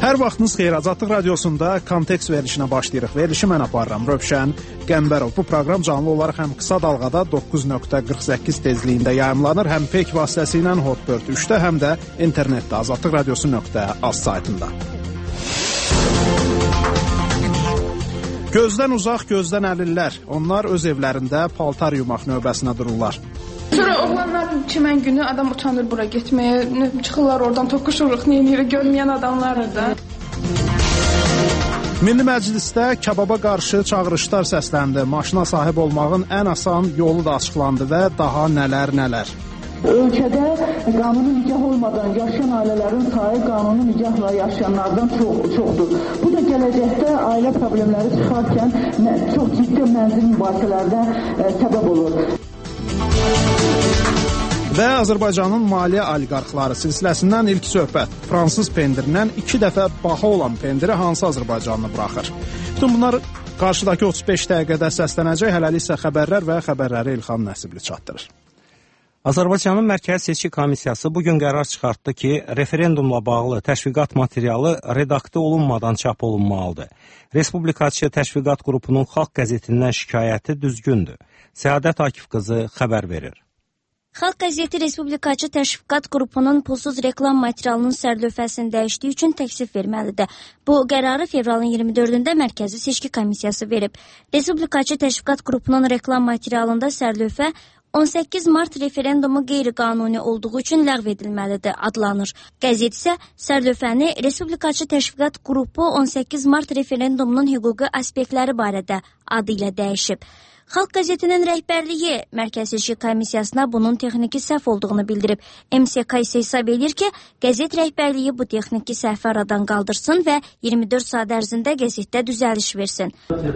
Hər vaxtınız xeyir. Azadlıq radiosunda kontekst verilişinə başlayırıq. Verilişi mən aparıram. Rövşən Qəmbərov. Bu proqram canlı olaraq həm qısa dalğada 9.48 tezliyində yayımlanır, həm peyk vasitəsilə Hotbird 3-də, həm də internetdə azadlıqradiosu.az saytında. Gözdən uzaq, gözdən əlillər. Onlar öz evlərində paltar yumaq növbəsinə dururlar. Sonra oğlanlar çimən günü adam utanır bura getməyə, çıxırlar oradan toqquşuruq, neyini görməyən adamlardır da. Milli Məclisdə kebaba qarşı çağırışlar səsləndi. Maşına sahib olmağın ən asan yolu da açıqlandı və daha nələr. Ölkədə qanuni nikah olmadan yaşayan ailələrin sayı qanuni nikahla yaşayanlardan çoxdur. Bu da gələcəkdə ailə problemləri çıxarkən çox ciddi mənzil mübahisələrdə səbəb olur. Və Azərbaycanın maliyyə oliqarxları silsiləsindən ilk söhbət. Fransız pendirindən 2 dəfə baha olan pendiri hansı Azərbaycanlı buraxır? Bütün bunlar qarşıdakı 35 dəqiqədə səslənəcək. Hələlik isə xəbərlər və xəbərləri İlxan Nəsibli çatdırır. Azərbaycanın Mərkəzi Seçki Komissiyası bugün qərar çıxartdı ki, referendumla bağlı təşviqat materialı redaktə olunmadan çap olunmalıdır. Respublikaçı Təşviqat Qrupunun Xalq qəzetindən şikayəti düzgündür. Səadət Akif qızı xəbər verir. Xalq qəzeti Respublikaçı Təşviqat Qrupunun pulsuz reklam materialının sərlövhəsini dəyişdiyi üçün təksif verməlidir. Bu qərarı fevralın 24-də Mərkəzi Seçki Komissiyası verib. Respublikaçı Təşviqat Qrupunun reklam materialında sərlövhə 18 Mart referendumu qeyri-qanuni olduğu üçün ləğv edilməlidir adlanır. Qəzet isə sərlövhəni Respublikaçı Təşviqat Qrupu 18 Mart referendumunun hüquqi aspektləri barədə adı ilə dəyişib. Xalq qəzetinin rəhbərliyi Mərkəzi Seçki Komissiyasına bunun texniki səhv olduğunu bildirib. MSK isə hesab edir ki, qəzet rəhbərliyi bu texniki səhvi aradan qaldırsın və 24 saat ərzində qəzetdə düzəliş versin.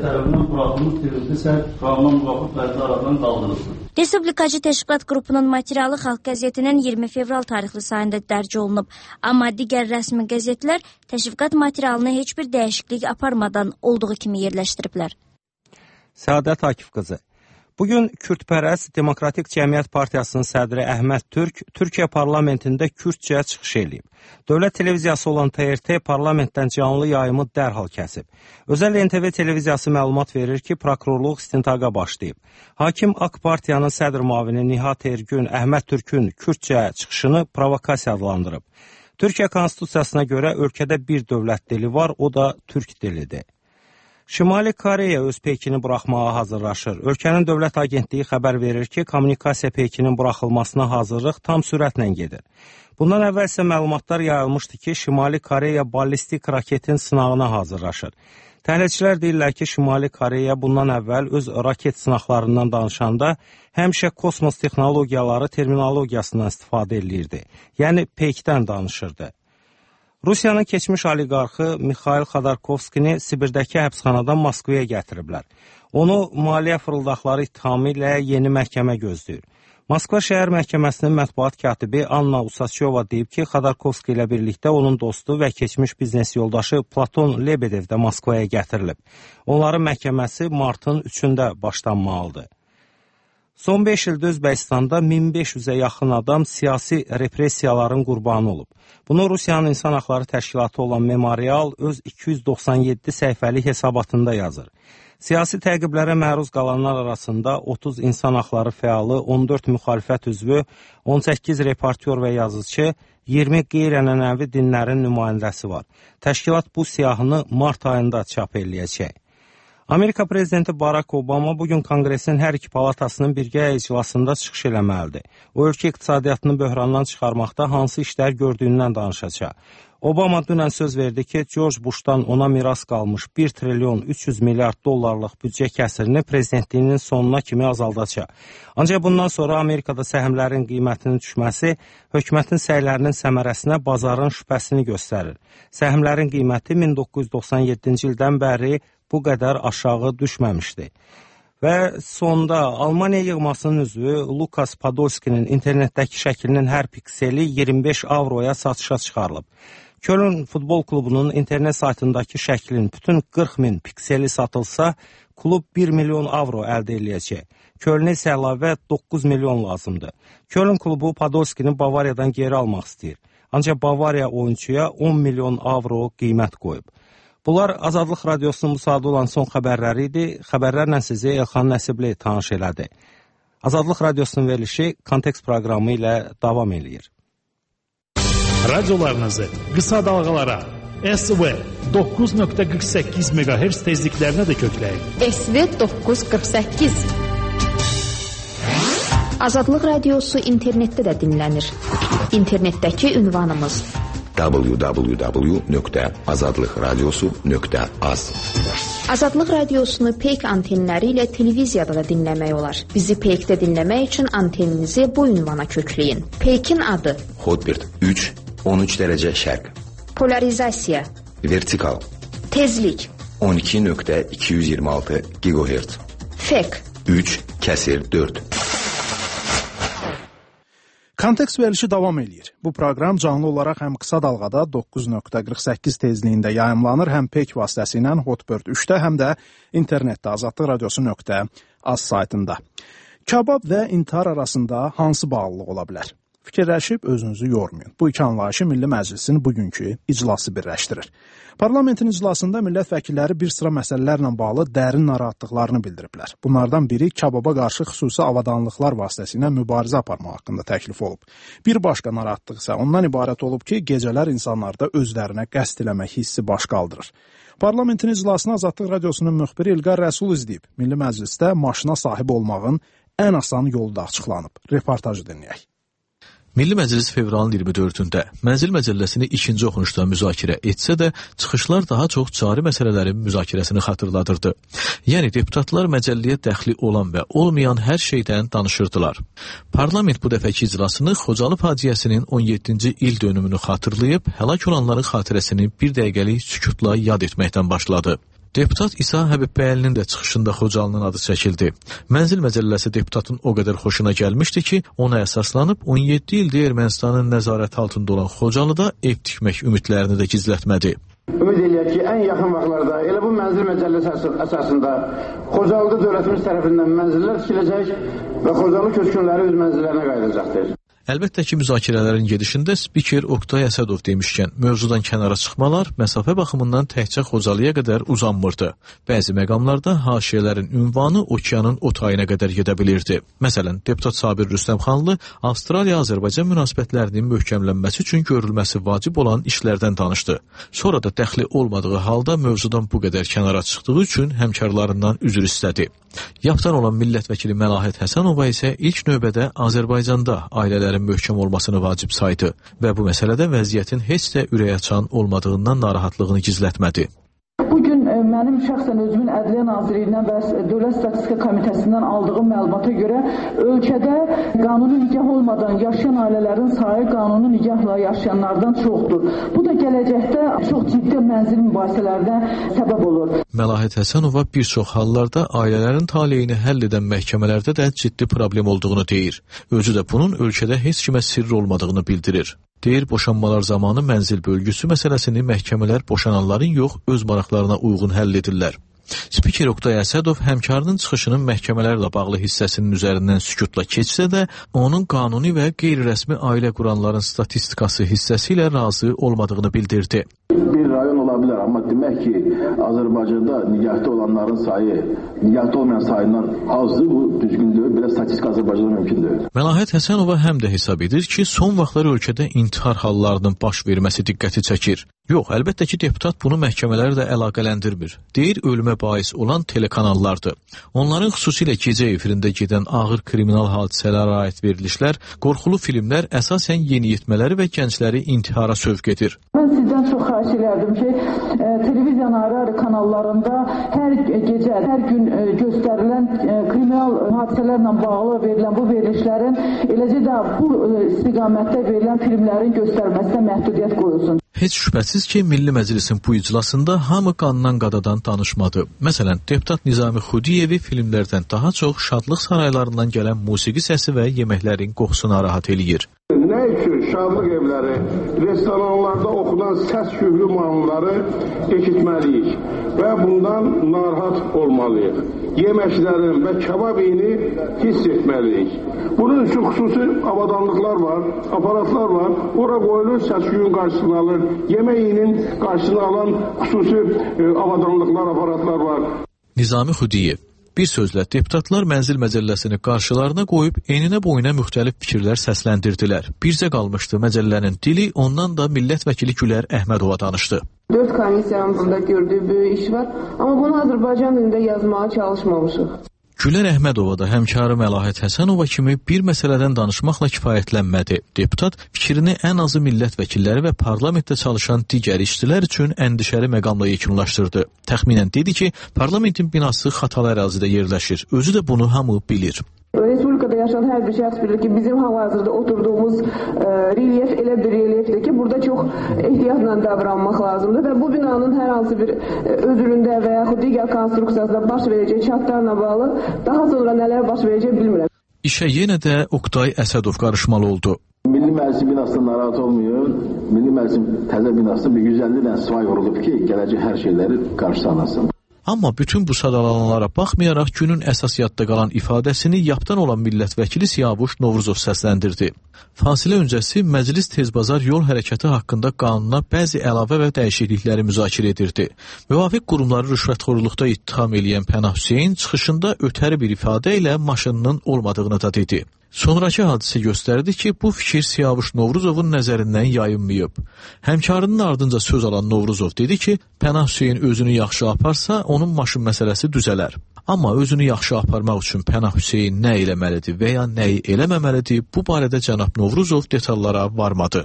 Respublikaçı Təşviqat Qrupunun materialı Xalq qəzetinin 20 fevral tarixli sayında dərc olunub. Amma digər rəsmi qəzetlər təşviqat materialını heç bir dəyişiklik aparmadan olduğu kimi yerləşdiriblər. Səadət Akif qızı. Bugün Kürdpərəst Demokratik Cəmiyyət Partiyasının sədri Əhməd Türk Türkiyə parlamentində kürdcə çıxış edib. Dövlət televiziyası olan TRT parlamentdən canlı yayımı dərhal kəsib. Özəl NTV televiziyası məlumat verir ki, prokurorluq istintaqa başlayıb. Hakim AK Partiyanın sədr müavini Nihat Ergün Əhməd Türkün kürdcə çıxışını provokasiya adlandırıb. Türkiyə Konstitusiyasına görə ölkədə bir dövlət dili var, o da türk dilidir. Şimali Koreya öz Pekini buraxmağa hazırlaşır. Ölkənin dövlət agentliyi xəbər verir ki, kommunikasiya Pekinin buraxılmasına hazırlıq tam sürətlə gedir. Bundan əvvəl isə məlumatlar yayılmışdı ki, Şimali Koreya ballistik raketin sınağına hazırlaşır. Təhlilçilər deyirlər ki, Şimali Koreya bundan əvvəl öz raket sınaqlarından danışanda həmişə kosmos texnologiyaları terminologiyasından istifadə edirdi. Yəni Pekdən danışırdı. Rusiyanın keçmiş oliqarxı Mikhail Xodorkovskini Sibirdəki həbsxanadan Moskvaya gətiriblər. Onu maliyyə fırıldaqları ittihamı ilə yeni məhkəmə gözləyir. Moskva şəhər məhkəməsinin mətbuat katibi Anna Usaçova deyib ki, Xodorkovski ilə birlikdə onun dostu və keçmiş biznes yoldaşı Platon Lebedev də Moskvaya gətirilib. Onların məhkəməsi martın 3-də başlanmalıdır. Son 5 ildə Özbəkistanda 1500-ə yaxın adam siyasi repressiyaların qurbanı olub. Bunu Rusiyanın İnsan Haqları Təşkilatı olan Memorial öz 297 səhifəlik hesabatında yazır. Siyasi təqiblərə məruz qalanlar arasında 30 insan haqları fəalı, 14 müxalifət üzvü, 18 reportyor və yazıcı, 20 qeyri-ənənəvi dinlərin nümayəndəsi var. Təşkilat bu siyahını mart ayında çap eləyəcək. Amerika prezidenti Barack Obama bugün Konqresin hər iki palatasının birgə iclasında çıxış eləməlidir. O, ölkə iqtisadiyyatını böhrandan çıxarmaqda hansı işlər gördüyündən danışacaq. Obama dünən söz verdi ki, George Bush'dan ona miras qalmış 1 trilyon 300 milyard dollarlıq büdcə kəsirini prezidentliyinin sonuna kimi azaldacaq. Ancaq bundan sonra Amerikada səhmlərin qiymətinin düşməsi hökumətin səylərinin səmərəsinə bazarın şübhəsini göstərir. Səhmlərin qiyməti 1997-ci ildən bəri bu qədər aşağı düşməmişdi. Və sonda Almaniya yığmasının üzvü Lukas Podolskinin internetdəki şəklinin hər pikseli 25 avroya satışa çıxarılıb. Köln futbol klubunun internet saytındakı şəklin bütün 40 min pikseli satılsa, klub 1 milyon avro əldə eləyəcək. Kölnə isə əlavə 9 milyon lazımdır. Köln klubu Podolskini Bavariyadan geri almaq istəyir. Ancaq Bavariya oyunçuya 10 milyon avro qiymət qoyub. Bunlar Azadlıq Radiosunun müsadə olan son xəbərləri idi. Xəbərlərlə sizi Elxan Nəsibli tanış elədi. Azadlıq Radiosunun verilişi Kontekst proqramı ilə davam edir. Radiolarınızı qısa dalğalara SV 9.48 MHz tezliklərinə də kökləyin. SV 948. Azadlıq Radiosu internetdə də dinlənir. İnternetdəki ünvanımız www.azadlıqradiosu.az. Azadlıq Radiosunu peyk antenləri ilə televiziyada da dinləmək olar. Bizi peykdə dinləmək üçün anteninizi bu ünvana kökləyin. Peykin adı Hotbird 3 13 dərəcə şərq. Polarizasiya Vertikal. Tezlik 12.226 GHz. Fek 3/4. Kontekst verilişi davam edir. Bu proqram canlı olaraq həm qısa dalğada 9.48 tezliyində yayımlanır, həm peyk vasitəsilə Hotbird 3-də, həm də internetdə azadlıqradiosu.az saytında. Kabab və intihar arasında hansı bağlılıq ola bilər? Fikirləşib özünüzü yormayın. Bu iki anlayışı Milli Məclisin bugünkü iclası birləşdirir. Parlamentin iclasında millət vəkilləri bir sıra məsələlərlə bağlı dərin narahatlıqlarını bildiriblər. Bunlardan biri kababa qarşı xüsusi avadanlıqlar vasitəsilə mübarizə aparmaq haqqında təklif olub. Bir başqa narahatlıq isə ondan ibarət olub ki, gecələr insanlarda özlərinə qəsd eləmək hissi baş qaldırır. Parlamentin iclasını Azadlıq Radiosunun müxbiri İlqar Rəsul izləyib. Milli Məclisdə maşına sahib olmağın ən asan yolu da açıqlanıb. Reportajı dinləyək. Milli Məclis fevralın 24-də Mənzil Məcəlləsini ikinci oxunuşda müzakirə etsə də, çıxışlar daha çox cari məsələlərin müzakirəsini xatırladırdı. Yəni, deputatlar məcəlləyə dəxli olan və olmayan hər şeydən danışırdılar. Parlament bu dəfəki iclasını Xocalı faciəsinin 17-ci il dönümünü xatırlayıb, həlak olanların xatirəsini bir dəqiqəlik sükutla yad etməkdən başladı. Deputat İsa Həbibbəylinin də çıxışında Xocalının adı çəkildi. Mənzil Məcəlləsi deputatın o qədər xoşuna gəlmişdi ki, ona əsaslanıb 17 ildir Ermənistanın nəzarəti altında olan Xocalıda ev tikmək ümidlərini də gizlətmədi. Ümid eləyək ki, ən yaxın vaxtlarda elə bu Mənzil Məcəlləsi əsasında Xocalıda dövlətimiz tərəfindən mənzillər tikiləcək və Xocalı köçkünləri öz mənzillərinə qayıdacaqdır. Əlbəttə ki, müzakirələrin gedişində spiker Oqtay Əsədov demişkən, mövzudan kənara çıxmalar məsafə baxımından təkcə Xocalıya qədər uzanmırdı. Bəzi məqamlarda haşiyələrin ünvanı okeanın o tayına qədər gedə bilirdi. Məsələn, deputat Sabir Rüstəmxanlı Avstraliya-Azərbaycan münasibətlərinin möhkəmlənməsi üçün görülməsi vacib olan işlərdən danışdı. Sonra da dəxli olmadığı halda mövzudan bu qədər kənara çıxdığı üçün həmkarlarından üzr istədi. Yaptan olan millət vəkili Məlahət Həsənova isə ilk növbədə Azərbaycanda ailələrin möhkəm olmasını vacib saydı və bu məsələdə vəziyyətin heç də ürəkaçan olmadığından narahatlığını gizlətmədi. Bugün mənim şəxsən özümün Ədliyyə Nazirliyindən və Dövlət Statistika Komitəsindən aldığım məlumata görə ölkədə qanuni nikah olmadan yaşayan ailələrin sayı qanuni nikahla yaşayanlardan çoxdur. Bu da gələcəkdə çox ciddi mənzil mübahisələrinə səbəb olur. Məlahət Həsənova bir çox hallarda ailələrin taleyini həll edən məhkəmələrdə də ciddi problem olduğunu deyir. Özü də bunun ölkədə heç kimə sirr olmadığını bildirir. Deyir, boşanmalar zamanı mənzil bölgüsü məsələsini məhkəmələr boşananların yox, öz maraqlarına uyğun həll edirlər. Spiker Oqtay Əsədov həmkarının çıxışının məhkəmələrlə bağlı hissəsinin üzərindən sükutla keçsə də, onun qanuni və qeyri-rəsmi ailə quranların statistikası hissəsi ilə razı olmadığını bildirdi. Bir rayon ola bilər, amma demək ki, Azərbaycanda nikahda olanların sayı, nikahda olmayan sayından azdır, bu düzgündür, belə statistika Azərbaycanda mümkün deyil. Məlahət Həsənova həm də hesab edir ki, son vaxtlar ölkədə intihar hallarının baş verməsi diqqəti çəkir. Yox, əlbəttə ki, deputat bunu məhkəmələri də əlaqələndirmir. Deyir, ölümə bais olan telekanallardır. Onların xüsusilə gecə efirində gedən ağır kriminal hadisələrə aid verilişlər, qorxulu filmlər əsasən yeniyetmələri və gəncləri intihara sövq edir. Mən sizdən çox xahiş edirdim ki, televiziyanın ayrı-ayrı kanallarında hər gecə, hər gün göstərilən kriminal hadisələrlə bağlı verilən bu verilişlərin, eləcə də bu istiqamətdə verilən filmlərin göstərməsinə məhdudiyyət qoyulsun. Heç şübhəsiz ki, Milli Məclisin bu iclasında hamı qandan qadadan danışmadı. Məsələn, deputat Nizami Xudiyevi filmlərdən daha çox şadlıq saraylarından gələn musiqi səsi və yeməklərin qoxusu narahat eləyir. nə üçün şadlıq evləri, restoranlarda oxunan səs kühlü mahnıları eşitməliyik və bundan narahat olmalıyıq. Yeməklərin və kebab yiyini hiss etməliyik. Bunun üçün xüsusi avadanlıqlar var, aparatlar var. Ora qoyulur, səs kühlünün qarşısını alır. Yemək yiyinin qarşısını alan xüsusi avadanlıqlar, aparatlar var. Nizami Xudiyev. Bir sözlə, deputatlar mənzil məcəlləsini qarşılarına qoyub eninə boyuna müxtəlif fikirlər səsləndirdilər. Bircə qalmışdı məcəllənin dili, ondan da millət vəkili Gülər Əhmədova danışdı. 4 komissiyanın burada gördüyü böyük iş var, amma bunu Azərbaycan dilində yazmağa çalışmamışıq. Gülər Əhmədova da həmkarı Məlahət Həsənova kimi bir məsələdən danışmaqla kifayətlənmədi. Deputat fikrini ən azı millət vəkilləri və parlamentdə çalışan digər işçilər üçün əndişəli məqamla yekunlaşdırdı. Təxminən dedi ki, parlamentin binası xatalı ərazidə yerləşir. Özü də bunu hamı bilir. Respublikada yaşayan hər bir şəxs bilir ki, bizim hal-hazırda oturduğumuz relyef elə bir relyefdir ki, burada çox ehtiyatla davranmaq lazımdır və bu binanın hər hansı bir özülündə və yaxud digər konstruksiyasında baş verəcək çatlarla bağlı daha sonra nələr baş verəcək bilmirəm. İşə yenə də Oqtay Əsədov qarışmalı oldu. Milli Məclisin binasından narahat olmuyor. Milli Məclisin təzə binası 150 dənə svay vurulub ki, gələcək hər şeyləri qarşılansın. Amma bütün bu sadalananlara baxmayaraq günün əsas yadda qalan ifadəsini yapdan olan millət vəkili Siyavuş Novruzov səsləndirdi. Fasilə öncəsi məclis tezbazar yol hərəkəti haqqında qanuna bəzi əlavə və dəyişiklikləri müzakirə edirdi. Müvafiq qurumları rüşvətxorluqda ittiham eləyən Pənah Hüseyn çıxışında ötəri bir ifadə ilə maşınının olmadığını da dedi. Sonrakı hadisə göstərdi ki, bu fikir Siyavuş Novruzovun nəzərindən yayınmayıb. Həmkarının ardınca söz alan Novruzov dedi ki, Pənah Hüseyn özünü yaxşı aparsa, onun maşın məsələsi düzələr. Amma özünü yaxşı aparmaq üçün Pənah Hüseyn nə eləməlidir və ya nəyi eləməməlidir, bu barədə cənab Novruzov detallara varmadı.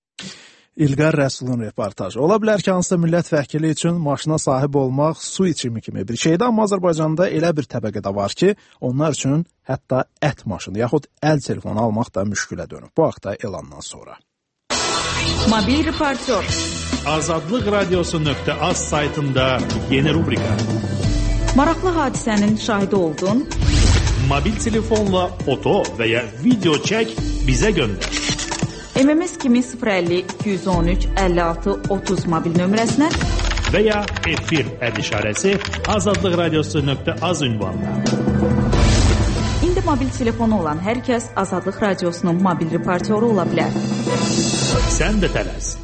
İlqar Rəsulun reportajı. Ola bilər ki, hansısa millət vəkili üçün maşına sahib olmaq su içimi kimi bir şeydir, amma Azərbaycanda elə bir təbəqə də var ki, onlar üçün hətta ət maşını yaxud əl telefonu almaq da müşkülə dönüb. Bu haqda elandan sonra. Mobil reportör. Azadlıq Radiosu.az saytında yeni rubrika. Maraqlı hadisənin şahidi oldun. Mobil telefonla foto və ya video çək, bizə göndər. MMS kimi 050 213 56 30 mobil nömrəsinə və ya efir işarəsi Azadlıq Radiosu.az ünvanına. İndi mobil telefonu olan hər kəs Azadlıq Radiosunun mobil reportyoru ola bilər. Sən də tələs.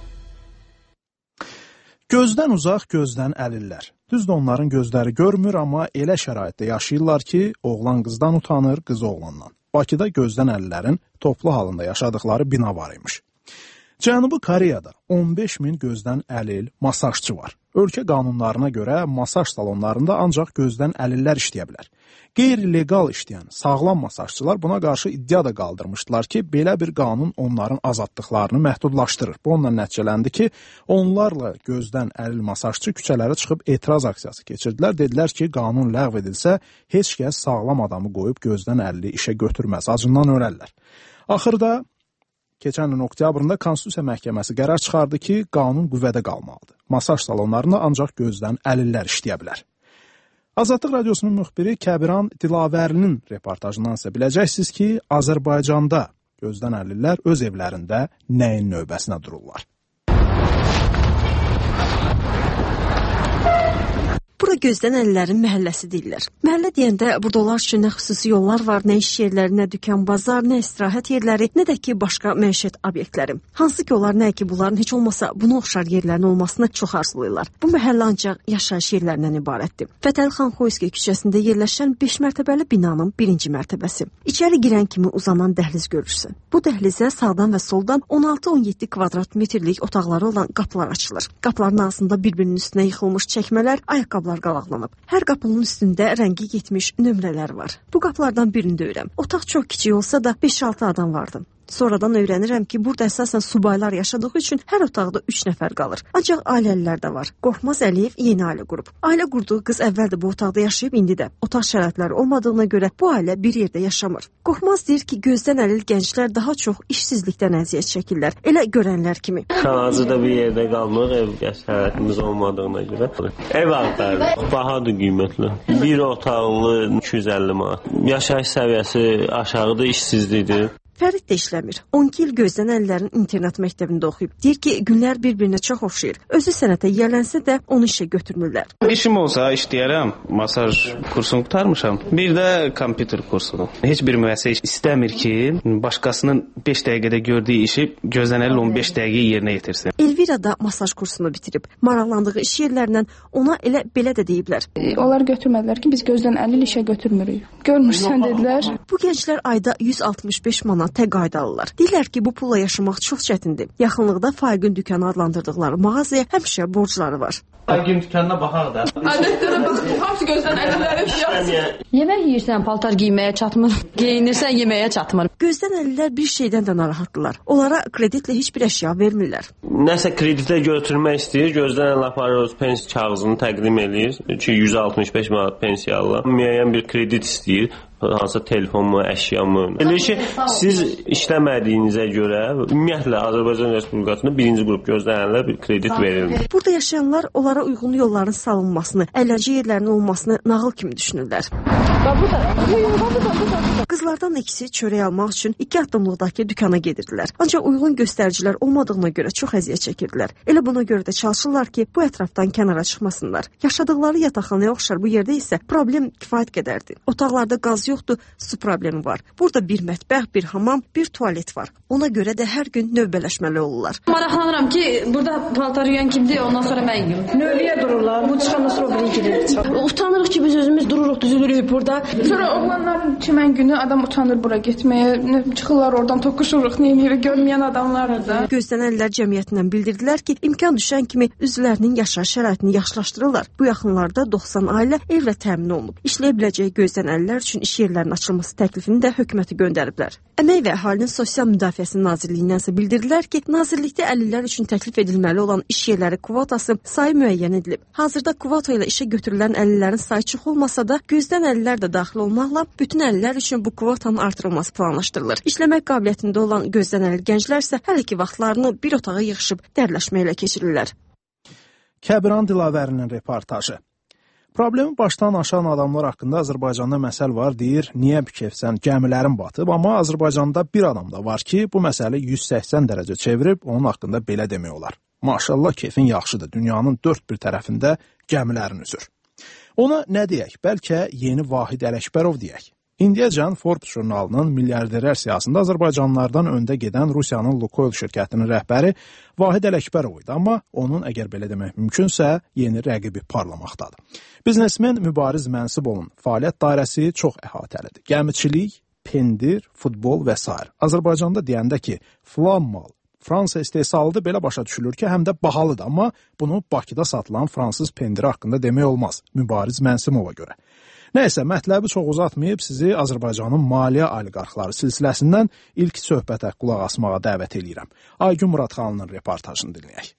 Gözdən uzaq, gözdən əlillər. Düzdür, onların gözləri görmür, amma elə şəraitdə yaşayırlar ki, oğlan qızdan utanır, qız oğlandan. Bakıda gözdən əlillərin toplu halında yaşadıkları bina var imiş. Cənubi Koreyada 15 min gözdən əlil masajçı var. Ölkə qanunlarına görə masaj salonlarında ancaq gözdən əlillər işləyə bilər. Qeyri-legal işləyən sağlam masajçılar buna qarşı iddia da qaldırmışdılar ki, belə bir qanun onların azadlıqlarını məhdudlaşdırır. Bu ondan nəticələndi ki, onlarla gözdən əlil masajçı küçələrə çıxıb etiraz aksiyası keçirdilər. Dedilər ki, qanun ləğv edilsə, heç kəs sağlam adamı qoyub gözdən əlili işə götürməz, acından ölərlər. Axırda keçən ilin oktyabrında Konstitusiya Məhkəməsi qərar çıxardı ki, qanun qüvvədə qalmalıdır. Masaj salonlarında ancaq gözdən əlillər işləyə bilər. Azadlıq Radiosunun müxbiri Kəbiran Dilavərlinin reportajından isə biləcəksiniz ki, Azərbaycanda gözdən əlillər öz evlərində nəyin növbəsinə dururlar. Bura gözdən əlillərin məhəlləsi deyirlər. Məhəllə deyəndə burada onlar üçün nə xüsusi yollar var, nə iş yerləri, nə dükan, bazar, nə istirahət yerləri, nə də ki, başqa məişət obyektləri. Hansı ki, onlar nə ki, bunların heç olmasa buna oxşar yerlərin olmasını çox arzulayırlar. Bu məhəllə ancaq yaşayış yerlərindən ibarətdir. Fətəli xan Xoyski küçəsində yerləşən 5 mərtəbəli binanın 1-ci mərtəbəsi. İçəri girən kimi uzanan dəhliz görürsən. Bu dəhlizə sağdan və soldan 16-17 kvadrat metrlik otaqları olan qapılar açılır. Qapıların ağzında bir-birinin üstünə yıxılmış çəkmələr, ayaqqabılar qalaqlanıb. Hər qapının üstündə rəngi getmiş nömrələr var. Bu qapılardan birini döyürəm. Otaq çox kiçik olsa da 5-6 adam vardı. Sonradan öyrənirəm ki, burada əsasən subaylar yaşadığı üçün hər otaqda 3 nəfər qalır. Ancaq ailəlilər də var. Qorxmaz Əliyev yeni ailə qurub. Ailə qurduğu qız əvvəl də bu otaqda yaşayıb, indi də. Otaq şəraitləri olmadığına görə bu ailə bir yerdə yaşamır. Qorxmaz deyir ki, gözdən əlil gənclər daha çox işsizlikdən əziyyət çəkirlər. Elə görənlər kimi. Hal-hazırda bir yerdə qalmırıq, ev şəraitimiz olmadığına görə. Ev ağlardır, bahadır, qiymətli. Bir otaqlı 250 manat. Yaşayış səviyyəsi aşağıda, işsizlikdir. Fərid də işləmir. 12 il gözdən əllərin internet məktəbində oxuyub. Deyir ki, günlər bir-birinə çox oxşayır. Özü sənətə yiyələnsə də onu işə götürmürlər. İşim olsa işləyərəm. Masaj kursunu qurtarmışam. Bir də kompüter kursunu. Heç bir müəssisə istəmir ki, başqasının 5 dəqiqədə gördüyü işi gözdən əl 15 dəqiqə yerinə yetirsin. Elvira da masaj kursunu bitirib. Maraqlandığı iş yerlərindən ona elə belə də deyiblər. Onlar götürmədilər ki, biz gözdən əlil işə götürmürük. Görmürsən dedilər. Bu gənclər ayda 165 manat təqaüd alırlar. Deyirlər ki, bu pulla yaşamaq çox çətindir. Yaxınlıqda Faiqin dükanı adlandırdıqları mağazaya həmişə borcları var. Faiqin dükanına baxaq da. Adətlərə bax, hamısı gözdən əlillərə işləyir. Yemək yeyirsən, paltar geyməyə çatmır. Geyinirsən, yeməyə çatmır. Gözdən əlillər bir şeydən də narahatdılar. Onlara kreditlə heç bir əşya vermirlər. Nəsə kreditlə götürmək istəyir, gözdən əl aparır, pensiya kağızını təqdim edir ki, 165 manat pensiya alır. Müəyyən bir kredit istəyir. Hansı telefonmu, əşyamı. Elə ki, siz işləmədiyinizə görə ümumiyyətlə Azərbaycan Respublikasında birinci qrup gözlənilən bir kredit verilmir. Burada yaşayanlar onlara uyğun yolların salınmasını, əyləncə yerlərinin olmasını nağıl kimi düşünürlər. Qızlardan ikisi çörək almaq üçün 2 addımlıqdakı dükana gedirdilər. Ancaq uyğun göstəricilər olmadığına görə çox əziyyət çəkirdilər. Elə buna görə də çalışırlar ki, bu ətrafdan kənara çıxmasınlar. Yaşadıqları yataqxanaya oxşar bu yerdə isə problem kifayət qədərdir. Otaqlarda qaz yoxdur, su problemi var. Burada bir mətbəx, bir hamam, bir tualet var. Ona görə də hər gün növbələşməli olurlar. Maraqlanıram ki, burada paltar yuyan kimdir, ondan sonra mən yuyum. Növbəyə dururlar, bu çıxandan sonra o biri girir. Utanırıq ki, biz özümüz dururuq, düzülürük burada. Sonra oğlanların çimən günü adam utanır bura getməyə. Çıxırlar oradan toqquşuruq, neyinirik, görməyən adamlar da. Gözdən əllər cəmiyyətindən bildirdilər ki, imkan düşən kimi üzvlərinin yaşayış şəraitini yaxşılaşdırırlar. Bu yaxınlarda 90 ailə evlə təmin olunub. İşləyə biləcəyi gözdən əllər üçün iş yerlərinin açılması təklifini də hökuməti göndəriblər. Əmək və Əhalinin Sosial Müdafiəsi Nazirliyindən isə bildirdilər ki, nazirlikdə əlillər üçün təklif edilməli olan iş yerləri kvotası sayı müəyyən edilib. Hazırda kvota ilə işə götürülən əlillərin sayı çox olmasa da, gözdən əlillər də daxil olmaqla bütün əlillər üçün bu kvotanın artırılması planlaşdırılır. İşləmək qabiliyyətində olan gözdən əlil gənclər isə hər iki vaxtlarını bir otağa yığışıb dərləşməklə keçirirlər. Kəbiran Dilavərinin reportajı. Problemi başdan aşan adamlar haqqında Azərbaycanda məsəl var, deyir, niyə bikefsən, gəmilərin batıb, amma Azərbaycanda bir adam da var ki, bu məsələ 180 dərəcə çevirib, onun haqqında belə demək olar. Maşallah, keyfin yaxşıdır, dünyanın dörd bir tərəfində gəmilərin üzür. Ona nə deyək, bəlkə yeni Vahid Ələkbərov deyək. İndiyəcən Forbes jurnalının milyarderlər siyasında Azərbaycanlılardan öndə gedən Rusiyanın Lukoil şirkətinin rəhbəri Vahid Ələkbərov idi, amma onun, əgər belə demək mümkünsə, yeni rəqibi parlamaqdadır. Biznesmen Mübariz Mənsibovun fəaliyyət dairəsi çox əhatəlidir. Gəmiçilik, pendir, futbol və s. Azərbaycanda deyəndə ki, filan mal Fransa istehsalıdır, belə başa düşülür ki, həm də bahalıdır, amma bunu Bakıda satılan fransız pendiri haqqında demək olmaz, Mübariz Mənsibova görə. Nəysə, mətləbi çox uzatmayıb, sizi Azərbaycanın maliyyə oliqarxları silsiləsindən ilk söhbətə qulaq asmağa dəvət edirəm. Aygün Muradxanlının reportajını dinləyək.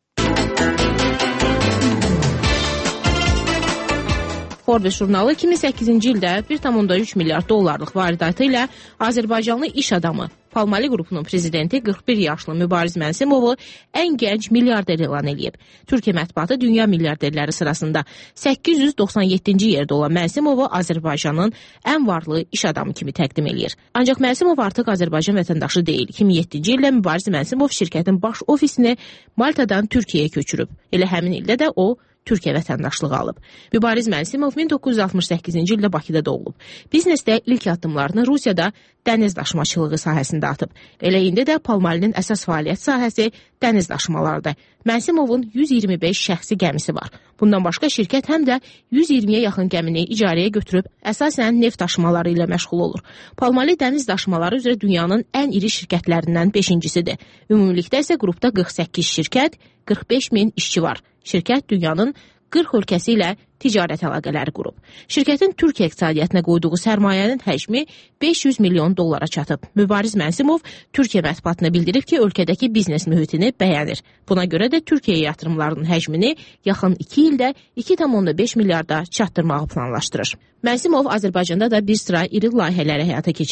Forbes jurnalı 2008-ci ildə 1,3 milyard dollarlıq varidatı ilə Azərbaycanlı iş adamı Palmali qrupunun prezidenti 41 yaşlı Mübariz Mənsimovu ən gənc milyarder elan edib. Türkiyə mətbuatı dünya milyarderləri sırasında 897-ci yerdə olan Mənsimovu Azərbaycanın ən varlı iş adamı kimi təqdim edir. Ancaq Mənsimov artıq Azərbaycan vətəndaşı deyil. 2007-ci ildə Mübariz Mənsimov şirkətin baş ofisini Maltadan Türkiyəyə köçürüb. Elə həmin ildə də o Türkiyə vətəndaşlığı alıb. Mübariz Mənsimov 1968-ci ildə Bakıda doğulub. Biznesdə ilk addımlarını Rusiyada dəniz daşımaçılığı sahəsində atıb. Elə indi də Palmalinin əsas fəaliyyət sahəsi dəniz daşımalarıdır. Mənsimovun 125 şəxsi gəmisi var. Bundan başqa şirkət həm də 120-yə yaxın gəmini icarəyə götürüb əsasən neft daşımaları ilə məşğul olur. Palmali dəniz daşımaları üzrə dünyanın ən iri şirkətlərindən 5-incisidir. Ümumilikdə isə qrupda 48 şirkət, 45 min işçi var. Şirkət dünyanın 40 ölkəsi ilə ticarət əlaqələri qurub. Şirkətin Türkiyə iqtisadiyyatına qoyduğu sərmayənin həcmi 500 milyon dollara çatıb. Mübariz Mənsimov Türkiyə mətbuatına bildirib ki, ölkədəki biznes mühitini bəyənir. Buna görə də Türkiyəyə yatırımlarının həcmini yaxın 2 ildə 2,5 milyarda çatdırmağı planlaşdırır. Mənsimov Azərbaycanda da bir sıra iri layihələri həyata keçirir.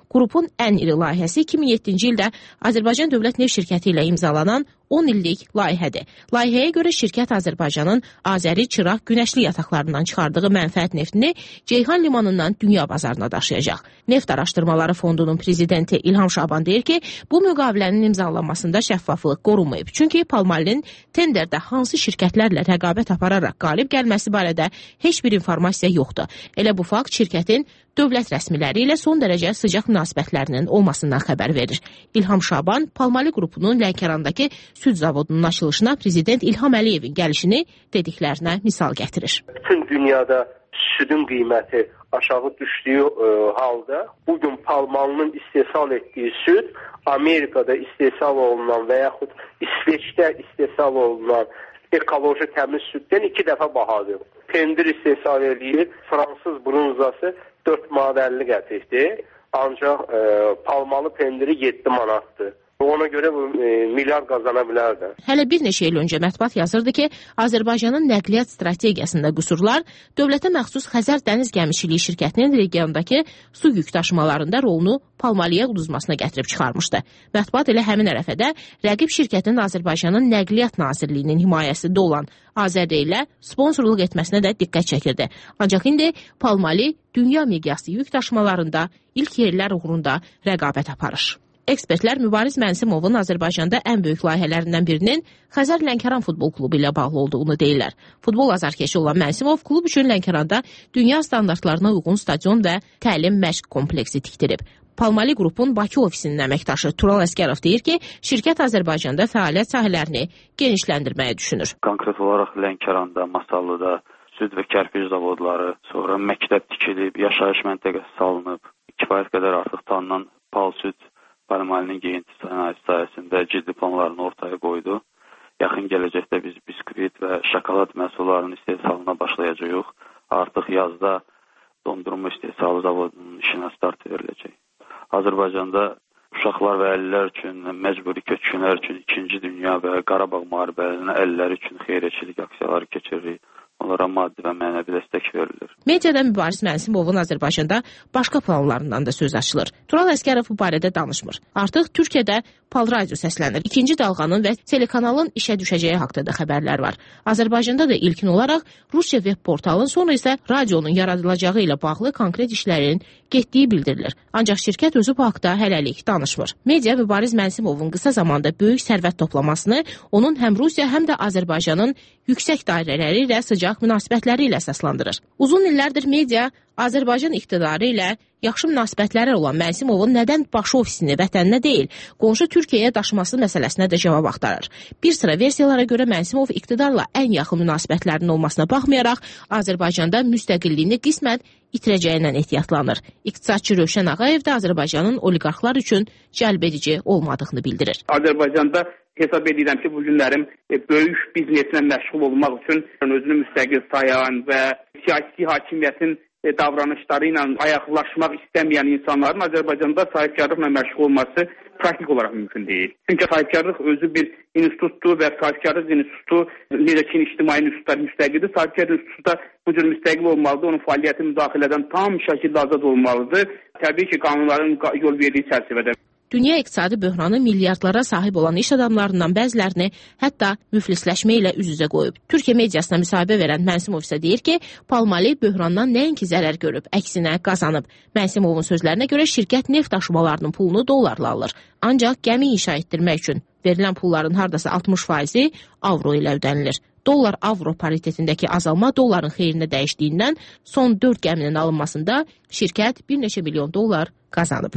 Qrupun ən iri layihəsi 2007-ci ildə Azərbaycan Dövlət Neft Şirkəti ilə imzalanan 10 illik layihədir. Layihəyə görə şirkət Azərbaycanın Azəri, Çıraq, Günəşli yataqlarından çıxardığı mənfəət neftini Ceyhan limanından dünya bazarına daşıyacaq. Neft Araşdırmaları Fondunun prezidenti İlham Şaban deyir ki, bu müqavilənin imzalanmasında şəffaflıq qorunmayıb. Çünki Palmalinin tenderdə hansı şirkətlərlə rəqabət apararaq qalib gəlməsi barədə heç bir informasiya yoxdur. Elə bu fakt şirkətin dövlət rəsmiləri ilə son dərəcə sıcaq münasibətlərinin olmasından xəbər verir. İlham Şaban, Palmali qrupunun Lənkərandakı süd zavodunun açılışına prezident İlham Əliyevin gəlişini dediklərinə misal gətirir. Bütün dünyada südün qiyməti aşağı düşdüyü halda bugün Palmalının istehsal etdiyi süd Amerikada istehsal olunan və yaxud İsveçdə istehsal olunan ekoloji təmiz süddən 2 dəfə bahadır. Pendir istehsal edir, Fransız brunzası 4 manat 50 qəpikdir, ancaq palmalı pendiri 7 manatdır. Ona görə milyar qazana bilərdi. Hələ bir neçə il öncə mətbuat yazırdı ki, Azərbaycanın nəqliyyat strategiyasında qüsurlar dövlətə məxsus Xəzər Dəniz Gəmiçiliyi şirkətinin regiondakı su yük daşımalarında rolunu Palmaliyə uduzmasına gətirib çıxarmışdı. Mətbuat elə həmin ərəfədə rəqib şirkətin Azərbaycanın Nəqliyyat Nazirliyinin himayəsində olan Azərrey ilə sponsorluq etməsinə də diqqət çəkirdi. Ancaq indi Palmali dünya miqyaslı yük daşımalarında ilk yerlər uğrunda rəqabət aparır. Ekspertlər Mübariz Mənsimovun Azərbaycanda ən böyük layihələrindən birinin Xəzər Lənkəran futbol klubu ilə bağlı olduğunu deyirlər. Futbol azarkeşi olan Mənsimov klub üçün Lənkəranda dünya standartlarına uyğun stadion və təlim məşq kompleksi tikdirib. Palmali qrupun Bakı ofisinin əməkdaşı Tural Əsgərov deyir ki, şirkət Azərbaycanda fəaliyyət sahələrini genişləndirməyə düşünür. Konkret olaraq Lənkəranda, Masallıda süd və kərpic zavodları, sonra məktəb tikilib, yaşayış məntəqəsi salınıb, kifayət qədər artıq tanınan pal süd Palmalinin geyinti sənayesi sayəsində ciddi planlarını ortaya qoydu. Yaxın gələcəkdə biz biskvit və şokolad məhsullarının istehsalına başlayacağıq. Artıq yazda dondurma istehsalı zavodunun işinə start veriləcək. Azərbaycanda uşaqlar və əlillər üçün, məcburi köçkünlər üçün 2-ci Dünya və Qarabağ müharibələrinin əlilləri üçün xeyriyyəçilik aksiyaları keçiririk. Onlara maddi və mənəvi dəstək verilir. Mediada Mübariz Mənsimovun Azərbaycanda başqa planlarından da söz açılır. Tural Əsgərov bu barədə danışmır. Artıq Türkiyədə Pal Radio səslənir. 2-ci dalğanın və telekanalın işə düşəcəyi haqqında da xəbərlər var. Azərbaycanda da ilkin olaraq Rusça web portalın, sonra isə radionun yaradılacağı ilə bağlı konkret işlərin getdiyi bildirilir. Ancaq şirkət özü bu haqda hələlik danışmır. Media Mübariz Mənsimovun qısa zamanda böyük sərvət toplamasını onun həm Rusiya, həm də Azərbaycanın yüksək dairələri ilə sıcaq münasibətləri ilə əsaslandırır. Uzun illərdir media Azərbaycan iqtidarı ilə yaxşı münasibətləri olan Mənsimovun nədən başı ofisini vətəninə deyil, qonşu Türkiyəyə daşıması məsələsinə də cavab axtarır. Bir sıra versiyalara görə Mənsimov iqtidarla ən yaxın münasibətlərinin olmasına baxmayaraq, Azərbaycanda müstəqilliyini qismən itirəcəyindən ehtiyatlanır. İqtisadçı Rövşən Ağayev də Azərbaycanın oliqarxlar üçün cəlbedici olmadığını bildirir. Azərbaycanda hesab edirəm ki, bu günlərim böyük bizneslə məşğul olmaq üçün özünü müstəqil sayan və siyasi hakimiyyətin davranışları ilə ayaqlaşmaq istəməyən insanların Azərbaycanda sahibkarlıqla məşğul olması praktik olaraq mümkün deyil. Çünki sahibkarlıq özü bir institutdur və sahibkarlıq institutu necə ki, ictimai institutlar müstəqildir. Sahibkarlıq institutu da bu cür müstəqil olmalıdır, onun fəaliyyəti müdaxilədən tam şəkildə azad olmalıdır. Təbii ki, qanunların yol verdiyi çərçivədə. Dünya iqtisadi böhranı milyardlara sahib olan iş adamlarından bəzilərini hətta müflisləşmə ilə üz-üzə qoyub. Türkiyə mediasına müsahibə verən Mənsimov isə deyir ki, Palmali böhrandan nəinki zərər görüb, əksinə qazanıb. Mənsimovun sözlərinə görə şirkət neft daşımalarının pulunu dollarla alır. Ancaq gəmi inşa etdirmək üçün verilən pulların hardasa 60%-i avro ilə ödənilir. Dollar-avro paritetindəki azalma dolların xeyrinə dəyişdiyindən son 4 gəminin alınmasında şirkət bir neçə milyon dollar qazanıb.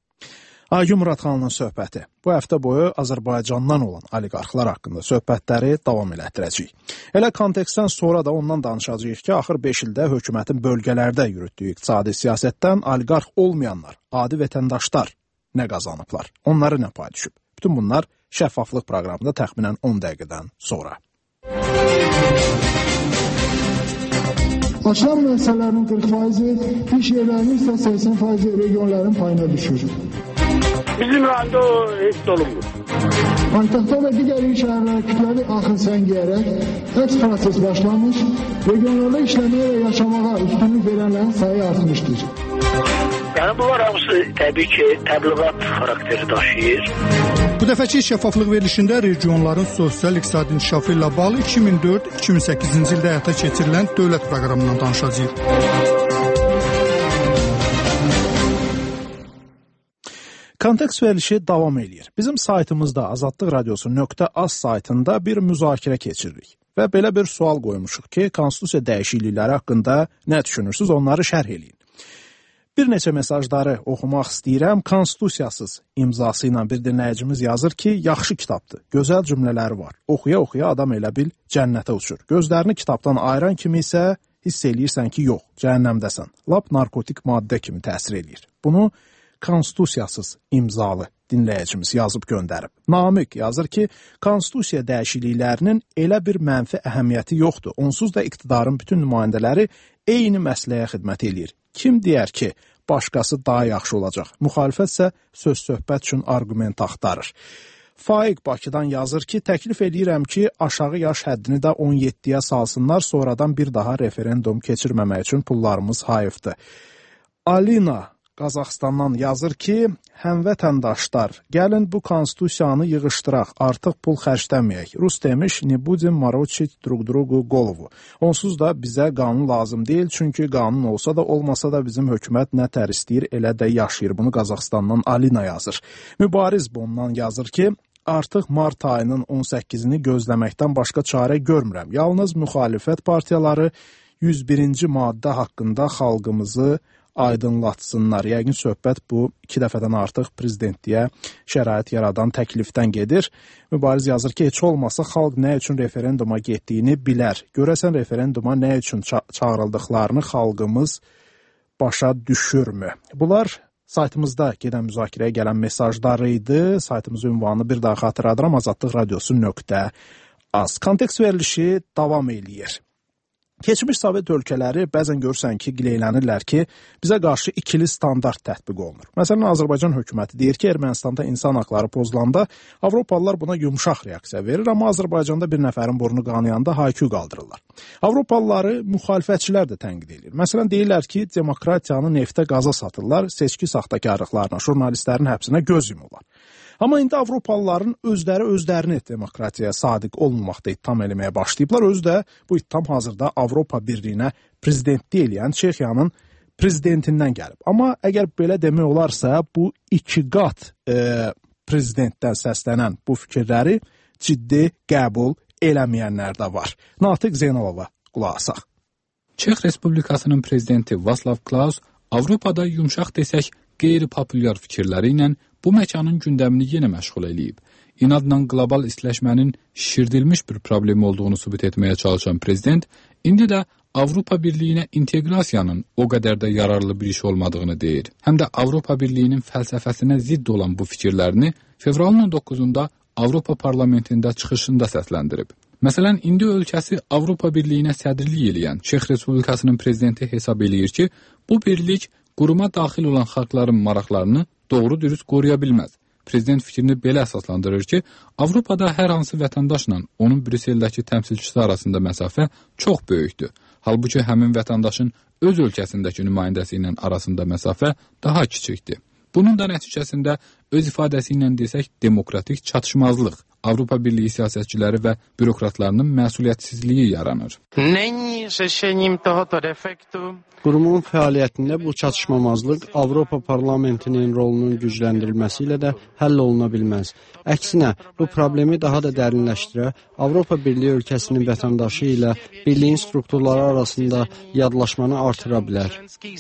Aygün Muradxanın söhbəti. Bu həftə boyu Azərbaycandan olan oliqarxlar haqqında söhbətləri davam elətdirəcəyik. Elə kontekstdən sonra da ondan danışacağıq ki, axır 5 ildə hökumətin bölgələrdə yürütdüyü iqtisadi siyasətdən oliqarx olmayanlar, adi vətəndaşlar nə qazanıblar, onları nə pay düşüb. Bütün bunlar şəffaflıq proqramında təxminən 10 dəqiqədən sonra. Açılan müəssisələrin 40%, iş yerlərinin isə 80% regionların payına düşür. Bizim rayonda o heç olunmur. Paytaxtda və digər il şəhərlərə kütləvi axın səngiyərək həbs proses başlamış, regionlarda işləməyə və yaşamağa üstünlük verənlərin sayı artmışdır. Yəni bunlar hamısı təbii ki, təbliğat xarakteri daşıyır. Bu dəfəki şəffaflıq verilişində regionların sosial-iqtisadi inkişafı ilə bağlı 2004-2008-ci ildə həyata keçirilən dövlət proqramından danışacağıq. Kontekst verilişi davam edir. Bizim saytımızda azadlıqradiosu.az saytında bir müzakirə keçiririk və belə bir sual qoymuşuq ki, konstitusiya dəyişiklikləri haqqında nə düşünürsünüz, onları şərh eləyin. Bir neçə mesajları oxumaq istəyirəm. Konstitusiyasız imzası ilə bir dinləyicimiz yazır ki, yaxşı kitabdır, gözəl cümlələri var. Oxuya-oxuya adam elə bil cənnətə uçur. Gözlərini kitabdan ayıran kimi isə hiss eləyirsən ki, yox, cəhənnəmdəsən. Lap narkotik maddə kimi təsir eləyir. Bunu konstitusiyasız imzalı dinləyicimiz yazıb göndərib. Namiq yazır ki, konstitusiya dəyişikliklərinin elə bir mənfi əhəmiyyəti yoxdur. Onsuz da iqtidarın bütün nümayəndələri eyni məsələyə xidmət eləyir. Kim deyər ki, başqası daha yaxşı olacaq? Müxalifət isə söz-söhbət üçün arqument axtarır. Faiq Bakıdan yazır ki, təklif edirəm ki, aşağı yaş həddini də 17-yə salsınlar, sonradan bir daha referendum keçirməmək üçün pullarımız hayıfdır. Alina Qazaxstandan yazır ki, həmvətəndaşlar, gəlin bu konstitusiyanı yığışdıraq, artıq pul xərcləməyək. Rus demiş, ne budem moroçit drug drugu голову. Onsuz da bizə qanun lazım deyil, çünki qanun olsa da, olmasa da bizim hökumət nə tər istəyir, elə də yaşayır. Bunu Qazaxstandan Alina yazır. Mübariz Bondan yazır ki, artıq mart ayının 18-ni gözləməkdən başqa çarə görmürəm. Yalnız müxalifət partiyaları 101-ci maddə haqqında xalqımızı aydınlatsınlar. Yəqin söhbət bu 2 dəfədən artıq prezidentliyə şərait yaradan təklifdən gedir. Mübariz yazır ki, heç olmasa xalq nə üçün referenduma getdiyini bilər. Görəsən referenduma nə üçün çağırıldıqlarını xalqımız başa düşürmü? Bunlar saytımızda gedən müzakirəyə gələn mesajları idi. Saytımızın ünvanını bir daha xatırladıram, azadlıqradiosu.az. Kontekst verilişi davam eləyir. Keçmiş Sovet ölkələri bəzən görürsən ki, gileylənirlər ki, bizə qarşı ikili standart tətbiq olunur. Məsələn, Azərbaycan hökuməti deyir ki, Ermənistanda insan haqları pozulanda Avropalılar buna yumşaq reaksiya verir, amma Azərbaycanda bir nəfərin burnu qanayanda haykü qaldırırlar. Avropalıları müxalifətçilər də tənqid edir. Məsələn, deyirlər ki, demokratiyanı neftə qaza satırlar, seçki saxtakarlıqlarına, jurnalistlərin həbsinə göz yumurlar. Amma indi Avropalıların özlərini demokratiyaya sadiq olmamaqda ittiham eləməyə başlayıblar. Özü də bu ittiham hazırda Avropa Birliyinə prezidentlik eləyən Çexiyanın prezidentindən gəlib. Amma əgər belə demək olarsa, bu 2 qat prezidentdən səslənən bu fikirləri ciddi qəbul eləməyənlər də var. Natiq Zeynalova qulaq asaq. Çex Respublikasının prezidenti Václav Klaus Avropada yumşaq desək qeyri-populyar fikirləri ilə bu məkanın gündəmini yenə məşğul eləyib. İnadla qlobal istiləşmənin şişirdilmiş bir problem olduğunu sübut etməyə çalışan prezident, indi də Avropa Birliyinə inteqrasiyanın o qədər də yararlı bir iş olmadığını deyir. Həm də Avropa Birliyinin fəlsəfəsinə zidd olan bu fikirlərini fevralın 9-da Avropa Parlamentində çıxışında səsləndirib. Məsələn, indi ölkəsi Avropa Birliyinə sədrlik eləyən Çex Respublikasının prezidenti hesab eləyir ki, bu birlik quruma daxil olan xalqların maraqlarını doğru-dürüst qoruya bilməz. Prezident fikrini belə əsaslandırır ki, Avropada hər hansı vətəndaşla onun Brüsseldəki təmsilçisi arasında məsafə çox böyükdür. Halbuki həmin vətəndaşın öz ölkəsindəki nümayəndəsi ilə arasında məsafə daha kiçikdir. Bunun da nəticəsində öz ifadəsi ilə desək demokratik çatışmazlıq, Avropa Birliyi siyasətçiləri və bürokratlarının məsuliyyətsizliyi yaranır. Qurumun fəaliyyətində bu çatışmamazlıq Avropa Parlamentinin rolunun gücləndirilməsi ilə də həll oluna bilməz. Əksinə, bu problemi daha da dərinləşdirə, Avropa Birliyi ölkəsinin vətəndaşı ilə birliyin strukturları arasında yadlaşmanı artıra bilər.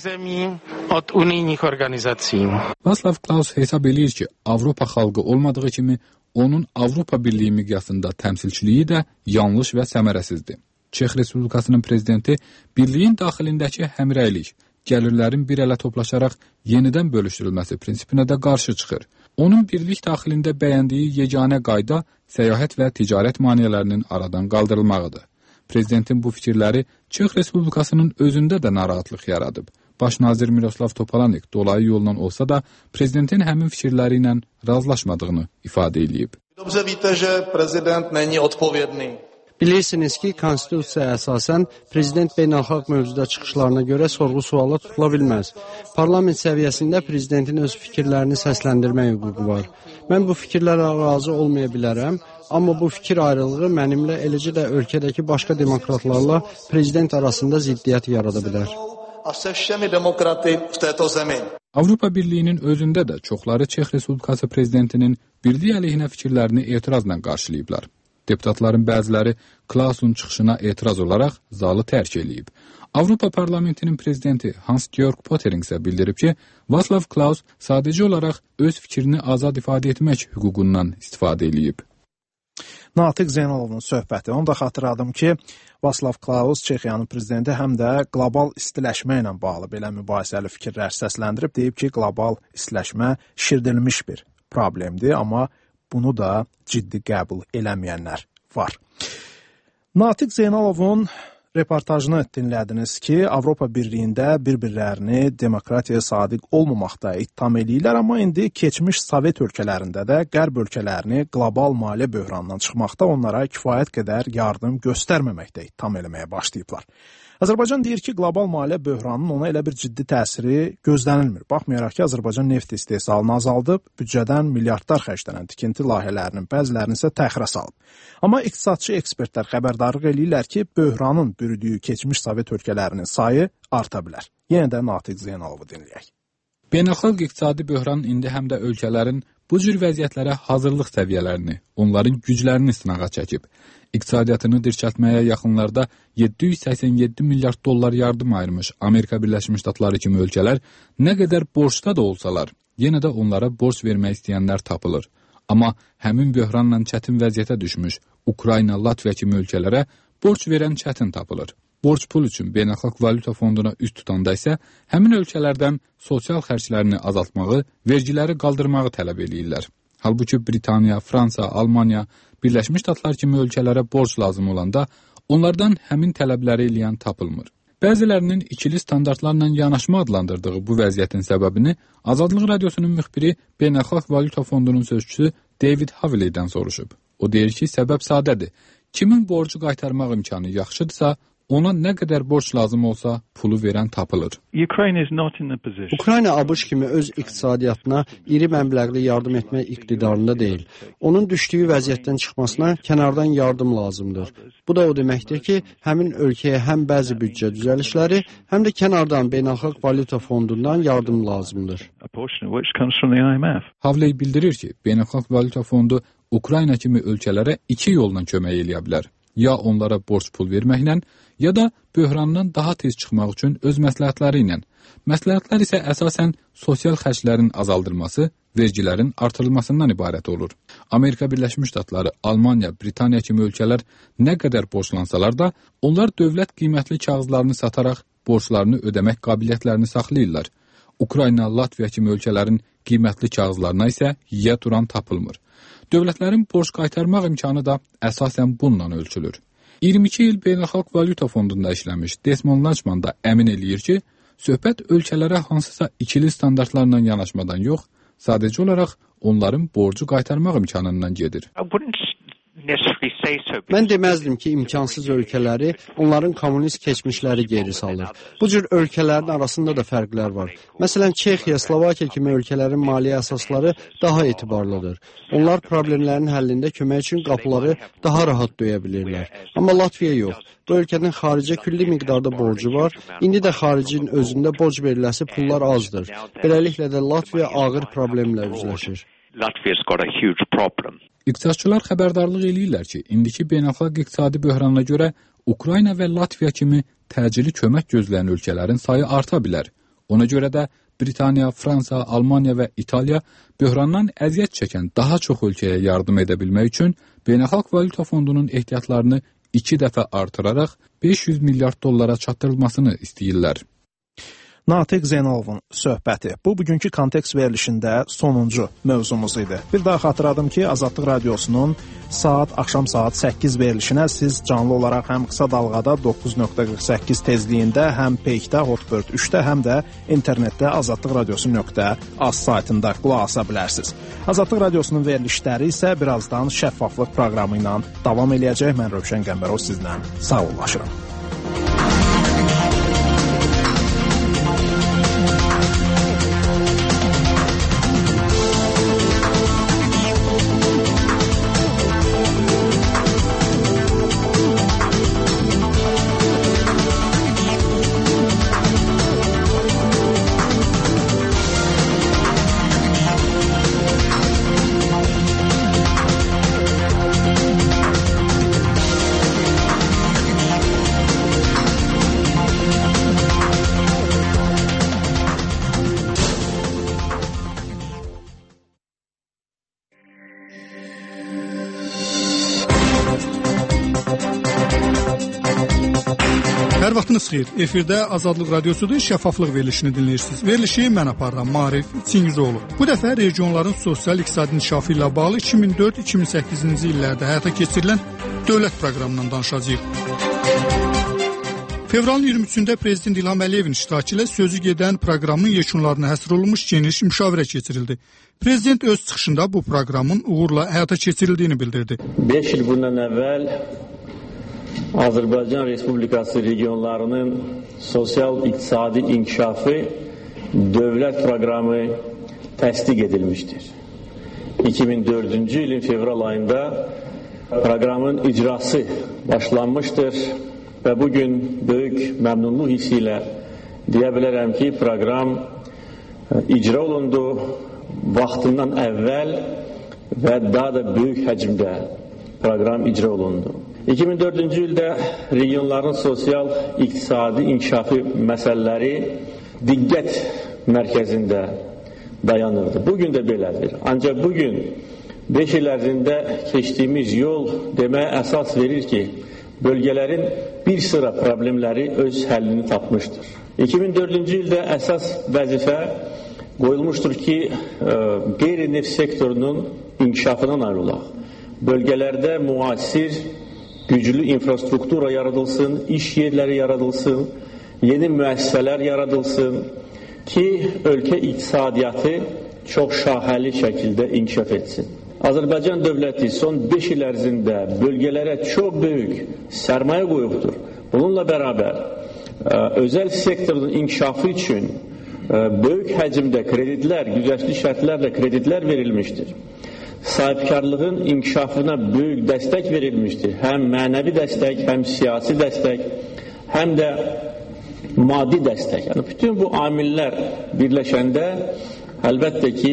Václav Klaus hesab eləyir ki, Avropa xalqı olmadığı kimi onun Avropa Birliyi miqyasında təmsilçiliyi də yanlış və səmərəsizdir. Çex Respublikasının prezidenti birliyin daxilindəki həmrəylik, gəlirlərin bir ələ toplaşaraq yenidən bölüşdürülməsi prinsipinə də qarşı çıxır. Onun birlik daxilində bəyəndiyi yeganə qayda səyahət və ticarət maneələrinin aradan qaldırılmağıdır. Prezidentin bu fikirləri Çex Respublikasının özündə də narahatlıq yaradıb. Baş nazir Miroslav Topolanek dolayı yolla olsa da prezidentin həmin fikirləri ilə razılaşmadığını ifadə edib. Bilirsiniz ki, konstitusiyaya əsasən prezident beynəlxalq mövzuda çıxışlarına görə sorğu-suala tutula bilməz. Parlament səviyyəsində prezidentin öz fikirlərini səsləndirmək hüququ var. Mən bu fikirlərə razı olmaya bilərəm, amma bu fikir ayrılığı mənimlə, eləcə də ölkədəki başqa demokratlarla prezident arasında ziddiyyət yarada bilər. Avropa Birliyinin özündə də çoxları Çex Respublikası prezidentinin birlik əleyhinə fikirlərini etirazla qarşılayıblar. Deputatların bəziləri Klausun çıxışına etiraz olaraq zalı tərk edib. Avropa Parlamentinin prezidenti Hans-Georg Pöttering isə bildirib ki, Václav Klaus sadəcə olaraq öz fikrini azad ifadə etmək hüququndan istifadə edib. Natiq Zeynalovun söhbəti. Onu da xatırladım ki, Václav Klaus Çexiyanın prezidenti həm də qlobal istiləşmə ilə bağlı belə mübahisəli fikirlər səsləndirib. Deyib ki, qlobal istiləşmə şişirdilmiş bir problemdir, amma bunu da ciddi qəbul eləməyənlər var. Natiq Zeynalovun reportajını dinlədiniz ki, Avropa Birliyində bir-birlərini demokratiyaya sadiq olmamaqda ittiham eləyirlər, amma indi keçmiş Sovet ölkələrində də qərb ölkələrini qlobal maliyyə böhranından çıxmaqda onlara kifayət qədər yardım göstərməməkdə ittiham eləməyə başlayıblar. Azərbaycan deyir ki, qlobal maliyyə böhranının ona elə bir ciddi təsiri gözlənilmir. Baxmayaraq ki, Azərbaycan neft istehsalını azaldıb, büdcədən milyardlar xərclənən tikinti layihələrinin bəzilərini isə təxirə salıb. Amma iqtisadçı ekspertlər xəbərdarlıq eləyirlər ki, böhranın bürüdüyü keçmiş Sovet ölkələrinin sayı arta bilər. Yenə də Natiq Zeynalovu dinləyək. Beynəlxalq iqtisadi böhran indi həm də ölkələrin bu cür vəziyyətlərə hazırlıq səviyyələrini, onların güclərini sınağa çəkib. İqtisadiyyatını dirçəltməyə yaxınlarda 787 milyard dollar yardım ayırmış Amerika Birləşmiş Ştatları kimi ölkələr nə qədər borcda da olsalar, yenə də onlara borc vermək istəyənlər tapılır. Amma həmin böhranla çətin vəziyyətə düşmüş Ukrayna, Latviya kimi ölkələrə borc verən çətin tapılır. Borc pul üçün Beynəlxalq Valyuta Fonduna üst tutanda isə həmin ölkələrdən sosial xərclərini azaltmağı, vergiləri qaldırmağı tələb eləyirlər. Halbuki Britaniya, Fransa, Almaniya, Birləşmiş Ştatlar kimi ölkələrə borc lazım olanda onlardan həmin tələbləri eləyən tapılmır. Bəzilərinin ikili standartlarla yanaşma adlandırdığı bu vəziyyətin səbəbini Azadlıq Radiosunun müxbiri Beynəlxalq Valyuta Fondunun sözçüsü David Havley'dən soruşub. O deyir ki, səbəb sadədir. Kimin borcu qaytarmaq imkanı yaxşıdırsa, ona nə qədər borc lazım olsa pulu verən tapılır. Ukrayna ABŞ kimi öz iqtisadiyyatına iri məbləğli yardım etmək iqtidarında deyil. Onun düşdüyü vəziyyətdən çıxmasına kənardan yardım lazımdır. Bu da o deməkdir ki, həmin ölkəyə həm bəzi büdcə düzəlişləri, həm də kənardan Beynəlxalq Valyuta Fondundan yardım lazımdır. Havley bildirir ki, Beynəlxalq Valyuta Fondu Ukrayna kimi ölkələrə iki yolla kömək eləyə bilər. Ya onlara borc pul verməklə, ya da böhrandan daha tez çıxmaq üçün öz məsləhətləri ilə. Məsləhətlər isə əsasən sosial xərclərin azaldılması, vergilərin artırılmasından ibarət olur. Amerika Birləşmiş Ştatları, Almaniya, Britaniya kimi ölkələr nə qədər borclansalar da, onlar dövlət qiymətli kağızlarını sataraq borclarını ödəmək qabiliyyətlərini saxlayırlar. Ukrayna, Latviya kimi ölkələrin qiymətli kağızlarına isə yiyə duran tapılmır. Dövlətlərin borc qaytarmaq imkanı da əsasən bununla ölçülür. 22 il Beynəlxalq Valyuta Fondunda işləmiş Desmond Lanchman da əmin eləyir ki, söhbət ölkələrə hansısa ikili standartlarla yanaşmadan yox, sadəcə olaraq onların borcu qaytarmaq imkanından gedir. Mən deməzdim ki, imkansız ölkələri, onların kommunist keçmişləri geri salır. Bu cür ölkələrin arasında da fərqlər var. Məsələn, Çexiya, Slovakiya kimi ölkələrin maliyyə əsasları daha etibarlıdır. Onlar problemlərin həllində kömək üçün qapıları daha rahat döyə bilirlər. Amma Latviya yox. Bu ölkənin xaricə külli miqdarda borcu var. İndi də xaricin özündə borc veriləsi pullar azdır. Beləliklə də Latviya ağır problemlə üzləşir. İqtisadçılar xəbərdarlıq eləyirlər ki, indiki beynəlxalq iqtisadi böhrana görə Ukrayna və Latviya kimi təcili kömək gözləyən ölkələrin sayı arta bilər. Ona görə də Britaniya, Fransa, Almaniya və İtaliya böhrandan əziyyət çəkən daha çox ölkəyə yardım edə bilmək üçün Beynəlxalq Valyuta Fondunun ehtiyatlarını 2 dəfə artıraraq 500 milyard dollara çatdırılmasını istəyirlər. Natiq Zeynəlovun söhbəti. Bu bugünkü kontekst verilişində sonuncu mövzumuz idi. Bir daha xatırladım ki, Azadlıq Radiosunun axşam saat 8 verilişinə siz canlı olaraq həm qısa dalğada 9.48 tezliyində, həm Peykdə, Hotbird 3-də, həm də internetdə azadlıqradiosu.az saytında qulaq asa bilərsiniz. Azadlıq Radiosunun verilişləri isə birazdan şəffaflıq proqramı ilə davam eləyəcək. Mən Rövşən Qəmbərov sizlə sağollaşıram. Hər vaxtınız xeyir. Efirdə Azadlıq Radiosudur, şəffaflıq verilişini dinləyirsiniz. Verilişi mən aparıram, Maarif Çingizoğlu. Bu dəfə regionların sosial-iqtisadi inkişafı ilə bağlı 2004-2008-ci illərdə həyata keçirilən dövlət proqramından danışacağıq. Fevralın 23-də Prezident İlham Əliyevin iştirakı ilə sözü gedən proqramın yekunlarına həsr olunmuş geniş müşavirə keçirildi. Prezident öz çıxışında bu proqramın uğurla həyata keçirildiyini bildirdi. 5 il bundan əvvəl Azərbaycan Respublikası regionlarının sosial-iqtisadi inkişafı dövlət proqramı təsdiq edilmişdir. 2004-cü ilin fevral ayında proqramın icrası başlanmışdır və bugün böyük məmnunluq hissi ilə deyə bilərəm ki, proqram icra olundu, vaxtından əvvəl və daha da böyük həcmdə proqram icra olundu. 2004-cü ildə regionların sosial-iqtisadi inkişafı məsələləri diqqət mərkəzində dayanırdı. Bugün də belədir. Ancaq bugün 5 il ərzində keçdiyimiz yol deməyə əsas verir ki, bölgələrin bir sıra problemləri öz həllini tapmışdır. 2004-cü ildə əsas vəzifə qoyulmuşdur ki, qeyri-neft sektorunun inkişafına nail olaq. Bölgələrdə müasir, güclü infrastruktura yaradılsın, iş yerləri yaradılsın, yeni müəssisələr yaradılsın ki, ölkə iqtisadiyyatı çox şahəli şəkildə inkişaf etsin. Azərbaycan dövləti son 5 il ərzində bölgələrə çox böyük sərmayə qoyubdur. Bununla bərabər özəl sektorun inkişafı üçün böyük həcmdə kreditlər, güzəştli şərtlərlə kreditlər verilmişdir. Sahibkarlığın inkişafına böyük dəstək verilmişdir. Həm mənəvi dəstək, həm siyasi dəstək, həm də maddi dəstək. Yəni, bütün bu amillər birləşəndə əlbəttə ki,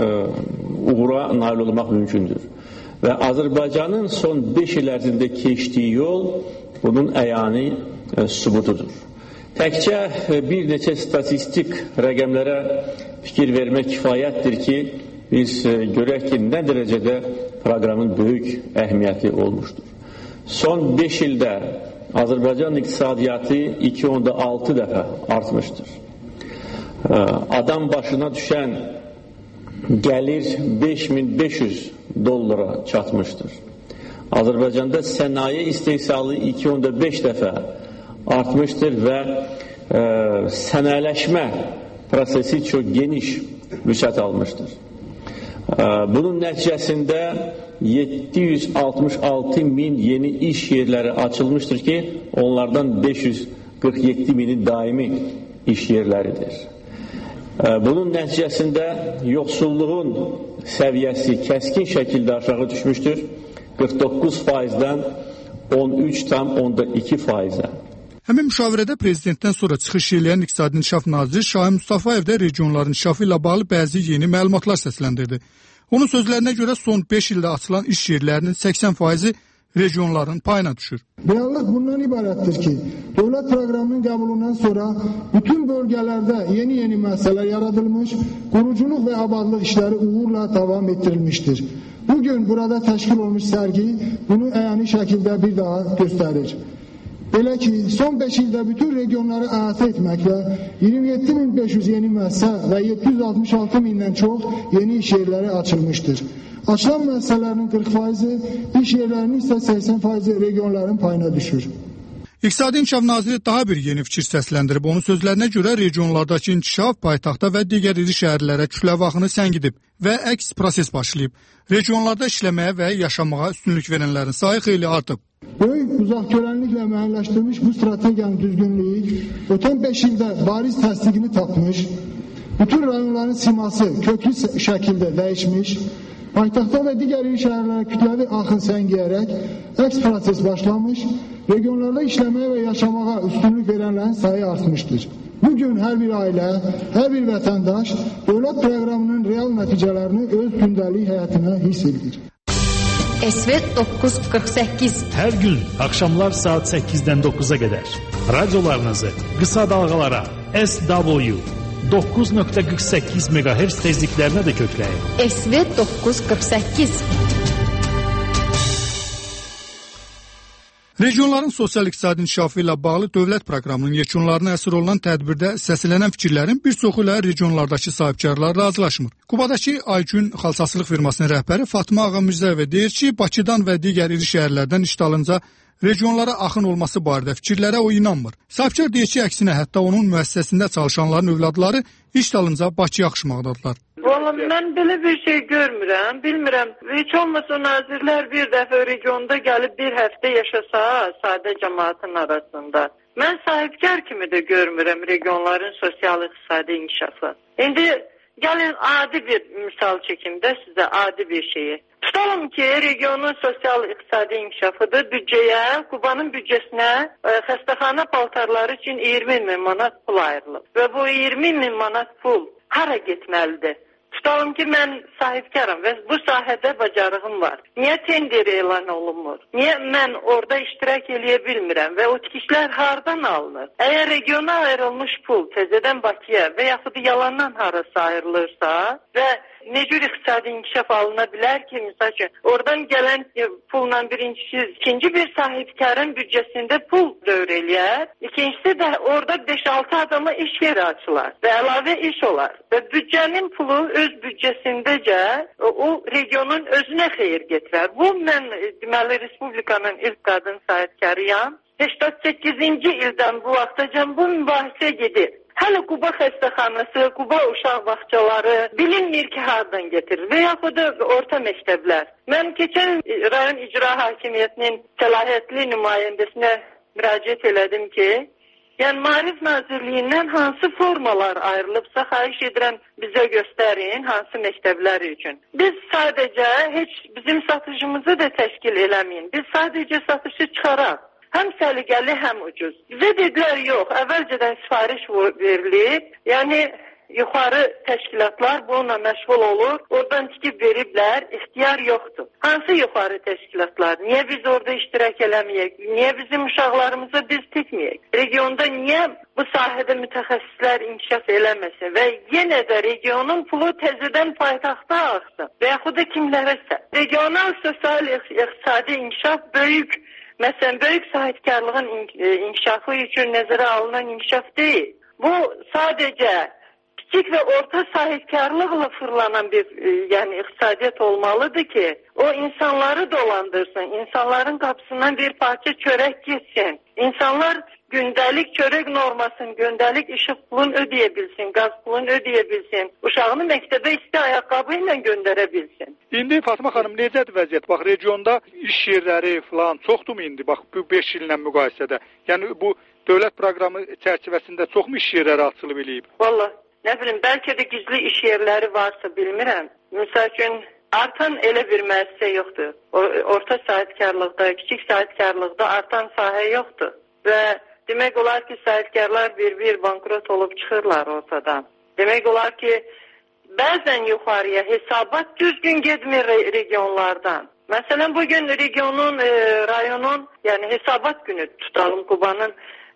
uğura nail olmaq mümkündür. Və Azərbaycanın son 5 il ərzində keçdiyi yol bunun əyani sübutudur. Təkcə bir neçə statistik rəqəmlərə fikir vermək kifayətdir ki, biz görək ki, nə dərəcədə proqramın böyük əhəmiyyəti olmuşdur. Son 5 ildə Azərbaycan iqtisadiyyatı 2.6 dəfə artmışdır. Adam başına düşən gəlir 5500 dollara çatmışdır. Azərbaycanda sənaye istehsalı 2.5 dəfə artmışdır və sənayələşmə prosesi çox geniş vüsət almışdır. Bunun nəticəsində 766 min yeni iş yerləri açılmışdır ki, onlardan 547 mini daimi iş yerləridir. Bunun nəticəsində yoxsulluğun səviyyəsi kəskin şəkildə aşağı düşmüşdür. 49%-dən 13,2%-ə. Həmin müşavirədə prezidentdən sonra çıxış edən İqtisadi İnkişaf naziri Şahin Mustafayev də regionların inkişafı ilə bağlı bəzi yeni məlumatlar səsləndirdi. Onun sözlərinə görə son 5 ildə açılan iş yerlərinin 80%-i regionların payına düşür. Reallik bundan ibarətdir ki, dövlət proqramının qəbulundan sonra bütün bölgələrdə yeni müəssisələr yaradılmış, quruculuq və abadlıq işləri uğurla davam etdirilmişdir. Bugün burada təşkil olmuş sərgi bunu əyani şəkildə bir daha göstərir. Belə ki, son 5 ildə bütün regionları əhatə etməklə 27.500 yeni müəssisə və 766 mindən çox yeni iş yerləri açılmışdır. Açılan müəssisələrin 40%, iş yerlərinin isə 80% regionların payına düşür. İqtisadi İnkişaf Naziri daha bir yeni fikir səsləndirib. Onun sözlərinə görə regionlardakı inkişaf paytaxta və digər iri şəhərlərə kütləvi axını səngidib və əks proses başlayıb. Regionlarda işləməyə və yaşamağa üstünlük verənlərin sayı xeyli artıb. Böyük uzaqgörənliklə müəyyənləşdirilmiş bu strategiyanın düzgünlüyü ötən 5 ildə bariz təsdiqini tapmış, bütün rayonların siması köklü şəkildə dəyişmiş, paytaxtda və digər iri şəhərlərə kütləvi axın səngiyərək əks proses başlamış, regionlarda işləməyə və yaşamağa üstünlük verənlərin sayı artmışdır. Bugün hər bir ailə, hər bir vətəndaş dövlət proqramının real nəticələrini öz gündəlik həyatına hiss edir. SV 948 Hər gün axşamlar saat 8-dən 9-a qədər radiolarınızı qısa dalğalara SW 9.48 MHz tezliklərinə də kökləyin. SV 948 Regionların sosial-iqtisadi inkişafı ilə bağlı dövlət proqramının yekunlarına əsr olunan tədbirdə səslənən fikirlərin bir çoxu ilə regionlardakı sahibkarlar razılaşmır. Qubadakı Aygün xalçaçılıq firmasının rəhbəri Fatma Ağa Mirzəyeva deyir ki, Bakıdan və digər iri şəhərlərdən iş dalınca regionlara axın olması barədə fikirlərə o inanmır. Sahibkar deyir ki, əksinə hətta onun müəssisəsində çalışanların övladları iş dalınca Bakıya axışmaqdadılar. Vallahi mən belə bir şey görmürəm, bilmirəm. Heç olmasa nazirlər bir dəfə regionda gəlib bir həftə yaşasa sadə cəmaatın arasında. Mən sahibkar kimi də görmürəm regionların sosial-iqtisadi inkişafı. İndi gəlin adi bir misal çəkim də sizə adi bir şeyi. Tutalım ki, regionun sosial-iqtisadi inkişafıdır. Büdcəyə, Qubanın büdcəsinə xəstəxana paltarları üçün 20.000 manat pul ayrılıb. Və bu 20.000 manat pul hara getməlidir? Tutalım ki, mən sahibkaram və bu sahədə bacarığım var. Niyə tender elan olunmur? Niyə mən orada iştirak eləyə bilmirəm və o tikişlər hardan alınır? Əgər regiona ayrılmış pul təzədən Bakıya və yaxud yalandan harasa ayrılırsa və ne cür iqtisadi inkişaf alına bilər ki, misal üçün, oradan gələn pulla ikinci bir sahibkarın büdcəsində pul dövr eləyər, ikincisi də orada 5-6 adama iş yeri açılar və əlavə iş olar. Və büdcənin pulu öz büdcəsindəcə o regionun özünə xeyir getirər. Bu, mən deməli, Respublikanın ilk qadın sahibkarıyam. 88-ci ildən bu vaxtacan bu mübahisə gedir. Hələ Quba xəstəxanası, Quba uşaq bağçaları bilinmir ki, hardan getirir və yaxud da orta məktəblər. Mən keçən rayon icra hakimiyyətinin səlahiyyətli nümayəndəsinə müraciət elədim ki, yəni Maarif Nazirliyindən hansı formalar ayrılıbsa, xahiş edirəm bizə göstərin, hansı məktəblər üçün. Biz sadəcə heç bizim satıcımızı da təşkil eləməyin, biz sadəcə satışı çıxaraq. Həm səliqəli, həm ucuz. Bizə dedilər, yox, əvvəlcədən sifariş verilib, yəni yuxarı təşkilatlar bununla məşğul olur, oradan tikib veriblər, ixtiyar yoxdur. Hansı yuxarı təşkilatlar? Niyə biz orada iştirak eləməyək? Niyə bizim uşaqlarımızı biz tikməyək? Regionda niyə bu sahədə mütəxəssislər inkişaf eləməsin və yenə də regionun pulu təzədən paytaxta axsın və yaxud da kimlərəsə? Regional sosial-iqtisadi inkişaf böyük. Məsələn, böyük sahibkarlığın inkişafı üçün nəzərə alınan inkişaf deyil. Bu, sadəcə kiçik və orta sahibkarlıqla fırlanan bir iqtisadiyyat olmalıdır ki, o insanları dolandırsın, insanların qapısından bir parça çörək geçsin. İnsanlar gündəlik çörək normasını, gündəlik işıq pulunu ödəyə bilsin, qaz pulunu ödəyə bilsin, uşağını məktəbə isti ayaqqabı ilə göndərə bilsin. İndi Fatma xanım, necədir vəziyyət? Bax, regionda iş yerləri falan çoxdurmu indi? Bax, bu 5 illə müqayisədə. Yəni, bu dövlət proqramı çərçivəsində çoxmu iş yerləri açılıb eləyib? Vallahi, nə bilim, bəlkə də gizli iş yerləri varsa bilmirəm. Misal üçün, artan elə bir müəssisə yoxdur. Orta sahibkarlıqda, kiçik sahibkarlıqda artan sahə yoxdur. Və demək olar ki, sahibkarlar bir bankrot olub çıxırlar ortadan. Demək olar ki, bəzən yuxarıya hesabat düzgün getmir regionlardan. Məsələn, bugün rayonun, yəni hesabat günü tutalım Qubanın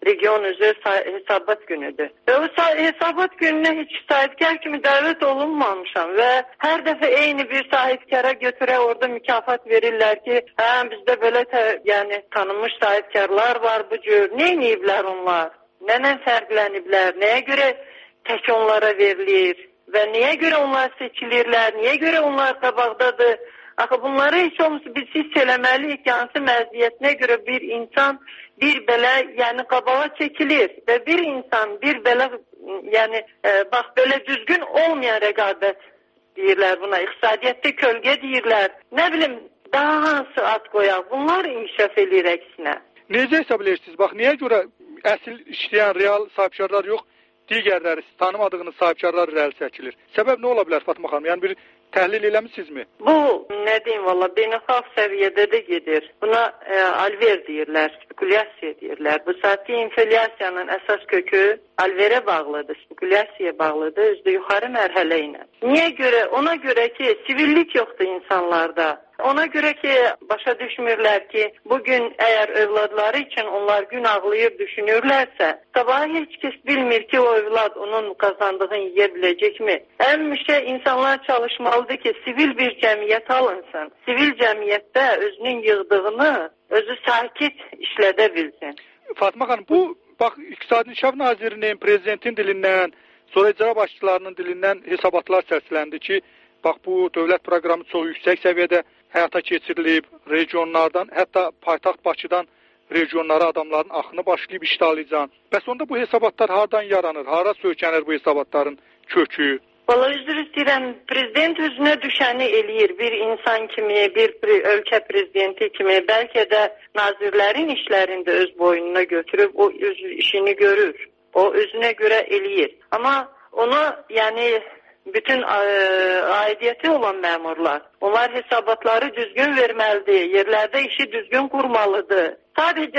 region üzrə hesabat günüdür. Və o hesabat gününə heç sahibkar kimi dəvət olunmamışam və hər dəfə eyni bir sahibkara götürə orada mükafat verirlər ki, bizdə belə yəni tanınmış sahibkarlar var bu cür. Nə ediblər onlar? Nədən fərqləniblər? Nəyə görə tək onlara verilir? Və niyə görə onlar seçilirlər? Niyə görə onlar qabaqdadır? Axı bunları heç olmasa biz hiss eləməliyik ki, hansı məziyyətinə görə bir insan bir belə, yəni qabağa çəkilir və bir insan bir belə, yəni bax belə düzgün olmayan rəqabət deyirlər buna, iqtisadiyyatda kölgə deyirlər. Nə bilim, daha hansı ad qoyaq? Bunlar inkişaf edir əksinə. Necə hesab edirsiniz? Bax, niyə görə əsl işləyən real sahibkarlar yox, digərləri tanımadığınız sahibkarlar irəli çəkilir? Səbəb nə ola bilər Fatma xanım? Yəni bir təhlil eləmisinizmi? Bu, nə deyim valla, beynəlxalq səviyyədə də gedir. Buna alver deyirlər, spekulyasiya deyirlər. Bu saatki inflyasiyanın əsas kökü alverə bağlıdır, spekulyasiyaya bağlıdır, özdə yuxarı mərhələ ilə. Niyə görə? Ona görə ki, sivillik yoxdur insanlarda. Ona görə ki, başa düşmürlər ki, bugün əgər övladları üçün onlar gün ağlayıb düşünürlərsə, sabahı heç kəs bilmir ki, o övlad onun qazandığını yiyə biləcəkmi? Həmişə insanlar çalışmalıdır ki, sivil bir cəmiyyət alınsın. Sivil cəmiyyətdə özünün yığdığını özü sakit işlədə bilsin. Fatma xanım, bu bax İqtisadi İnkişaf Nazirinin, prezidentin dilindən, sonra icra başçılarının dilindən hesabatlar səsləndi ki, bax bu dövlət proqramı çox yüksək səviyyədə həyata keçirilib, regionlardan, hətta paytaxt Bakıdan regionlara adamların axını başlayıb iştalayacaq. Bəs onda bu hesabatlar hardan yaranır? Hara söykənir bu hesabatların kökü? Valla üzr istəyirəm, prezident özünə düşəni eləyir. Bir insan kimi, bir ölkə prezidenti kimi, bəlkə də nazirlərin işlərində öz boynuna götürüb o öz işini görür. O özünə görə eləyir. Amma onu, yəni bütün aidiyyəti olan məmurlar, onlar hesabatları düzgün verməlidir, yerlərdə işi düzgün qurmalıdır. Sadəcə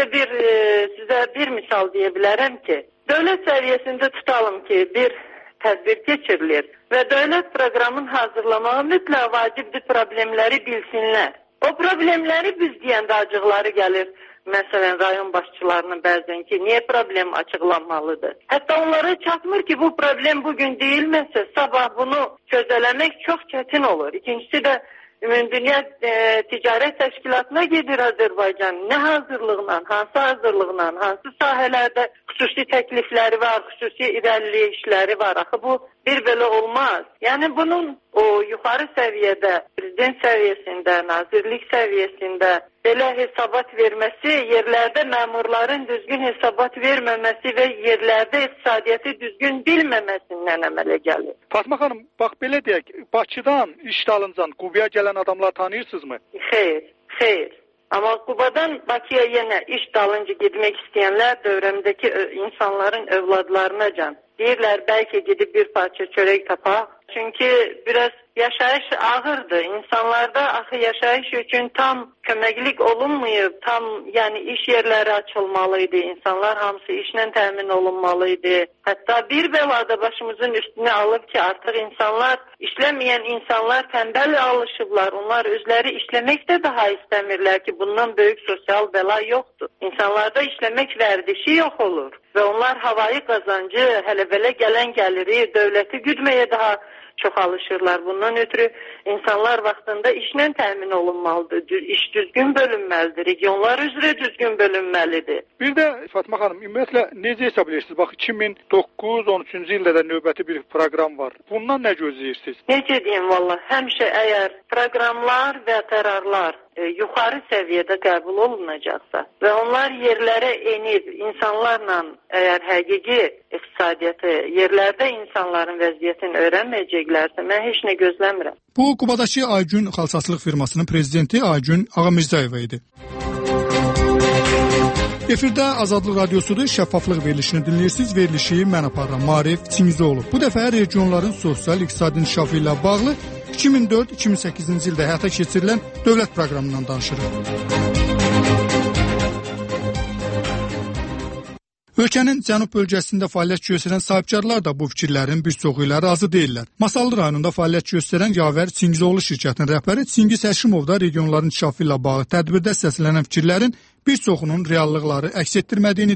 sizə bir misal deyə bilərəm ki, dövlət səviyyəsində tutalım ki, bir tədbir keçirilir və dövlət proqramın hazırlamağı mütləq vacibdir, problemləri bilsinlər. O problemləri biz deyəndə acıqları gəlir. Məsələn, rayon başçılarının bəzən ki, niyə problem açıqlanmalıdır? Hətta onlara çatmır ki, bu problem bugün deyilməsə, sabah bunu çözələmək çox çətin olur. İkincisi də Ümumdünya Ticarət Təşkilatına gedir Azərbaycan. Nə hazırlıqla, hansı hazırlıqla, hansı sahələrdə xüsusi təklifləri var, xüsusi irəliləyişləri var. Axı bu bir belə olmaz. Yəni bunun o yuxarı səviyyədə, prezident səviyyəsində, nazirlik səviyyəsində belə hesabat verməsi, yerlərdə məmurların düzgün hesabat verməməsi və yerlərdə iqtisadiyyatı düzgün bilməməsindən əmələ gəlir. Fatma xanım, bax belə deyək, Bakıdan iş dalıncan Qubaya gələn adamlar tanıyırsınızmı? Xeyr. Amma Qubadan Bakıya yenə iş dalınca getmək istəyənlər dövrəmdəki insanların övladlarına can. Deyirlər, bəlkə gedib bir parça çörək tapaq. Çünki biraz yaşayış ağırdır. İnsanlarda axı yaşayış üçün tam köməklik olunmayıb, tam yəni iş yerləri açılmalıydı. İnsanlar hamısı işlə təmin olunmalıydı. Hətta bir bəlada başımızın üstünə alıb ki, artıq insanlar, işləməyən insanlar tənbəl alışıblar. Onlar özləri işləmək də daha istəmirlər ki, bundan böyük sosial bəla yoxdur. İnsanlarda işləmək vərdişi yox olur. Və onlar havayı qazancı, hələ belə gələn gəliri, dövləti güdməyə daha çox alışırlar. Bundan ötürü insanlar vaxtında işlə təmin olunmalıdır. İş düzgün bölünməlidir. Regionlar üzrə düzgün bölünməlidir. Bir də Fatma xanım, ümumiyyətlə necə hesab edirsiniz? Bax 2009-13-cü ildə də növbəti bir proqram var. Bundan nə gözləyirsiniz? Necə deyim valla, həmişə əgər proqramlar və qərarlar yuxarı səviyyədə qəbul olunacaqsa və onlar yerlərə enib insanlarla əgər həqiqi iqtisadiyyatı, yerlərdə insanların vəziyyətini öyrənməyəcəklərsə, mən heç nə gözləmirəm. Bu, Qubadakı Aygün xalçaçılıq firmasının prezidenti Aygün Ağamirzayeva idi. Efirdə Azadlıq Radiosudur, şəffaflıq verilişini dinləyirsiniz. Verilişi mən aparıram, Marif Çingizoğlu. Bu dəfə regionların sosial-iqtisadi inkişafı ilə bağlı 2004-2008-ci ildə həyata keçirilən dövlət proqramından danışırıq. Ölkənin cənub bölgəsində fəaliyyət göstərən sahibkarlar da bu fikirlərin bir çoxu ilə razı deyirlər. Masallı rayonunda fəaliyyət göstərən Yavər Çingizoğlu şirkətinin rəhbəri Çingiz Həşimov da regionların inkişafı ilə bağlı tədbirdə səslənən fikirlərin bir çoxunun reallıqları əks etdirmədiyini deyir.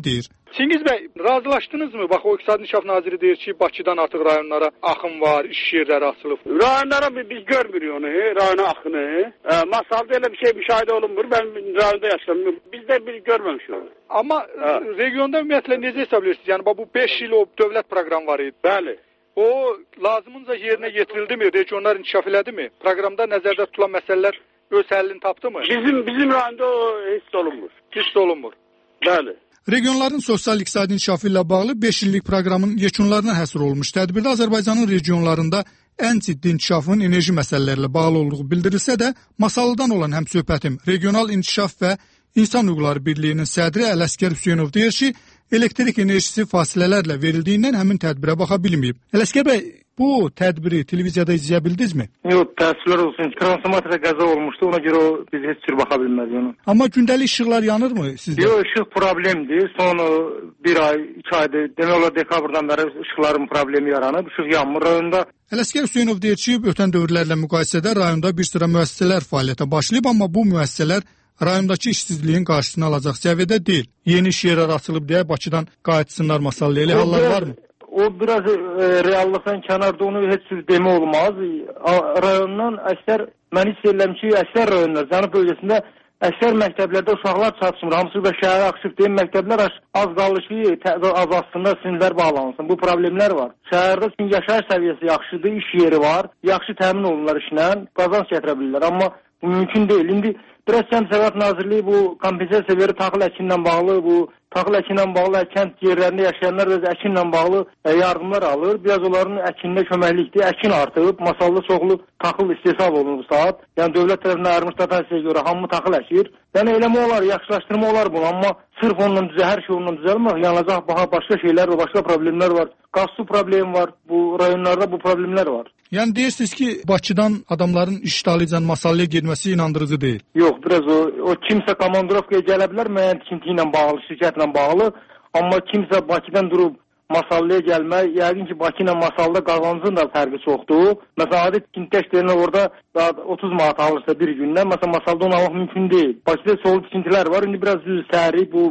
Çingiz bəy, razılaşdınızmı? Bax, o İqtisadi İnkişaf Naziri deyir ki, Bakıdan artıq rayonlara axın var, iş yerləri açılıb. Rayonlara biz görmürük onu, rayona axını. Masalda elə bir şey müşahidə olunmur. Ben rayonda yaşamıyorum. Biz de görməmişik onu. Amma regionda ümumiyyətlə necə hesab edirsiniz? Yəni, bu 5 il o dövlət proqramı var idi. Bəli. O lazımınca yerinə getirildi mi? Regionlar inkişaf elədi mi? Proqramda nəzərdə tutulan məsələlər öz həllini tapdı mı? Bizim rayonda o hiss olunmur. Hiss olunmur. Bəli. Regionların sosial-iqtisadi inkişafı ilə bağlı 5 illik proqramın yekunlarına həsr olunmuş tədbirdə Azərbaycanın regionlarında ən ciddi inkişafın enerji məsələləri ilə bağlı olduğu bildirilsə də, Masallıdan olan həmsöhbətim Regional İnkişaf və İnsan Hüquqları Birliyinin sədri Ələsgər Hüseynov deyir ki, elektrik enerjisi fasilələrlə verildiyindən həmin tədbirə baxa bilməyib. Ələsgər bəy, bu tədbiri televiziyada izləyə bildinizmi? Yox, təəssüflər olsun. Transformatorda qəza olmuşdu, ona görə biz heç cür baxa bilmədik ona. Amma gündəlik işıqlar yanırmı sizdə? Yox, işıq problemdir. Son bir ay, 2 aydır. Demək olar dekabrdan bəri işıqların problemi yaranıb, işıq yanmır rayonda. Ələsgər Hüseynov deyir ki, ötən dövrlərlə müqayisədə rayonda bir sıra müəssisələr fəaliyyətə başlayıb, amma bu müəssisələr rayondakı işsizliyin qarşısını alacaq səviyyədə deyil. Yeni iş yerləri açılıb deyə Bakıdan qayıtsınlar Masallıya. Elə hallar varmı? O biraz reallıqdan kənarda onu heç cür demək olmaz. Rayondan əksər, mən hiss edirəm ki, əksər rayonlar, Cənub bölgəsində əksər məktəblərdə uşaqlar çatışmır. Hamısı da şəhərə axışıb deyim, məktəblər az qalır ki, az aslında sinirlər bağlansın. Bu problemlər var. Şəhərdə yaşayış səviyyəsi yaxşıdır, iş yeri var, yaxşı təmin olunurlar işlə, qazanc gətirə bilirlər. Amma bu mümkün deyil. İndi biraz Kənd Təsərrüfat Nazirliyi bu kompensasiya verir taxıl əkinlə bağlı, bu taxıl əkinlə bağlı kənd yerlərində yaşayanlar öz əkinlə bağlı yardımlar alır. Biraz onların əkinində köməklikdir. Əkin artıb, Masallı çoxlu taxıl istehsal olunur saat. Yəni dövlət tərəfindən ayrılmış dotasiya görə hamı taxıl əkir. Yəni eləmə olar, yaxşılaşdırma olar bunu, amma sırf onunla hər şey onunla düzəlmir. Yanacaq başqa şeylər var, başqa problemlər var. Qaz su problemi var. Bu rayonlarda bu problemlər var. Yəni deyirsiniz ki, Bakıdan adamların iş dalıcan Masallıya getməsi inandırıcı deyil. Yox, biraz o kimsə komandirovkaya gələ bilər müəyyən tikinti ilə bağlı, şirkətlə bağlı, amma kimsə Bakıdan durub Masallıya gəlmək, yəqin ki, Bakı ilə Masallıda qazancın da fərqi çoxdur. Məsələn, adi tikinti işlərinə orada 30 manat alırsa bir gündən, məsələn, Masallıda onu almaq mümkün deyil. Bakıda çoxlu tikintilər var, indi biraz düz səhəri bu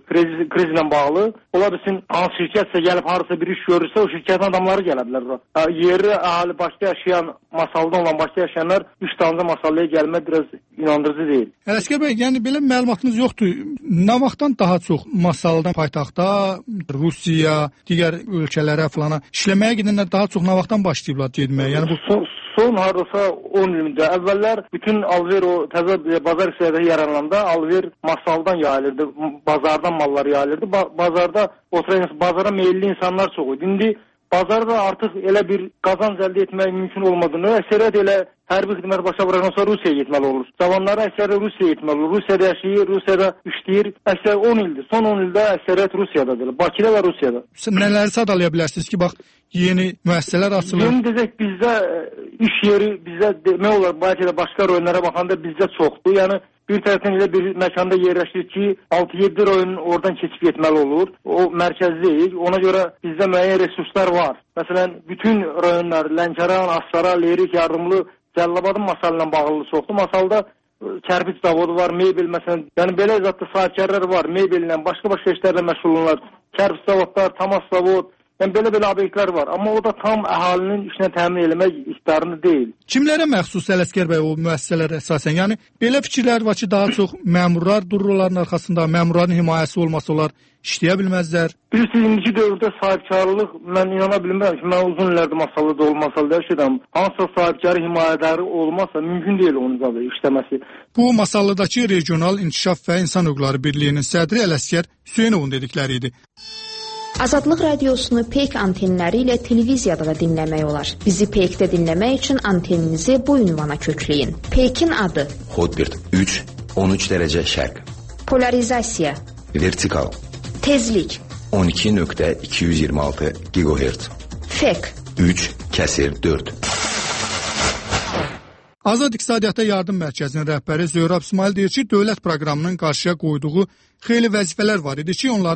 krizlə bağlı. Ola bilsin, hansı şirkətsə gəlib harasa bir iş görürsə, o şirkətin adamları gələ bilər. Yerli əhali Bakıda yaşayan, Masallıda olan Bakıda yaşayanlar üç dalınca Masallıya gəlmək biraz inandırıcı deyil. Ələsgər bəy, yəni belə məlumatınız yoxdur. Nə vaxtdan daha çox Masallıdan paytaxta, Rusiya, digər ölkələrə falana işləməyə gedənlər daha çox nə vaxtdan başlayıblar getməyə? Yəni bu son hardasa 10 ildə əvvəllər bütün alver o təzə bazar hissələrində yarananda alver Masallıdan yayılırdı, bazardan mallar yayılırdı. Bazarda oturan, bazara meyilli insanlar çox idi. İndi bazarda artıq elə bir qazanc əldə etmək mümkün olmadığını, əksəriyyət elə hərbi xidmət başa vurandan sonra Rusiyaya getməli olur. Cavanları əksəriyyət Rusiyaya getməli olur. Rusiyada yaşayır, Rusiyada işləyir. Əksər 10 ildir. Son 10 ildə əksəriyyət Rusiyadadır. Bakıda və Rusiyada. Nələri sadalaya bilərsiniz ki, bax, yeni müəssisələr açılır? Yeni desək, bizdə iş yeri, bizdə demək olar, Bakıda başqa rayonlara baxanda bizdə çoxdur. Yəni, bir tərəfdən elə bir məkanda yerləşir ki, 6-7 rayon oradan keçib getməli olur. O mərkəzli deyil. Ona görə bizdə müəyyən resurslar var. Məsələn, bütün rayonlar, Lənkəran, Astara, Lerik, Yardımlı, Cəllabadın Masallı ilə bağlı çoxdur. Masalda kərpiç zavodu var, mebel məsələn, yəni belə zətdə sahibkarlar var, mebellə, başqa işlərlə məşğul olanlar, kərpiç zavodlar, Tamas zavod, yəni belə obyektlər var. Amma o da tam əhalinin işinə təmin etmək iqtidarında deyil. Kimlərə məxsus Ələsgər bəy o müəssisələr əsasən? Yəni belə fikirlər var ki, daha çox məmurlar durur onların arxasında, məmurların himayəsi olmasa onlar işləyə bilməzlər. Bilirsiniz, indiki dövrdə sahibkarlıq, mən inana bilmirəm ki, mən uzun illərdir Masallıda olmasalda yaşayıram. Hansısa sahibkarı himayədarı olmazsa mümkün deyil onun da işləməsi. Bu Masallıdakı Regional İnkişaf və İnsan Hüquqları Birliyinin sədri Ələsgər Hüseynovun dedikləri idi. Azadlıq radiosunu Peyk antenləri ilə televiziyada da dinləmək olar. Bizi Peykdə dinləmək üçün anteninizi bu ünvana kökləyin. Peykin adı: Hotbird 3, 13 dərəcə şərq. Polarizasiya: Vertikal. Tezlik: 12.226 GHz. Fek: 3/4. Azad İqtisadiyyata Yardım Mərkəzinin rəhbəri Zöhrab İsmail deyir ki, dövlət proqramının qarşıya qoyduğu xeyli vəzifələr var idi ki, onların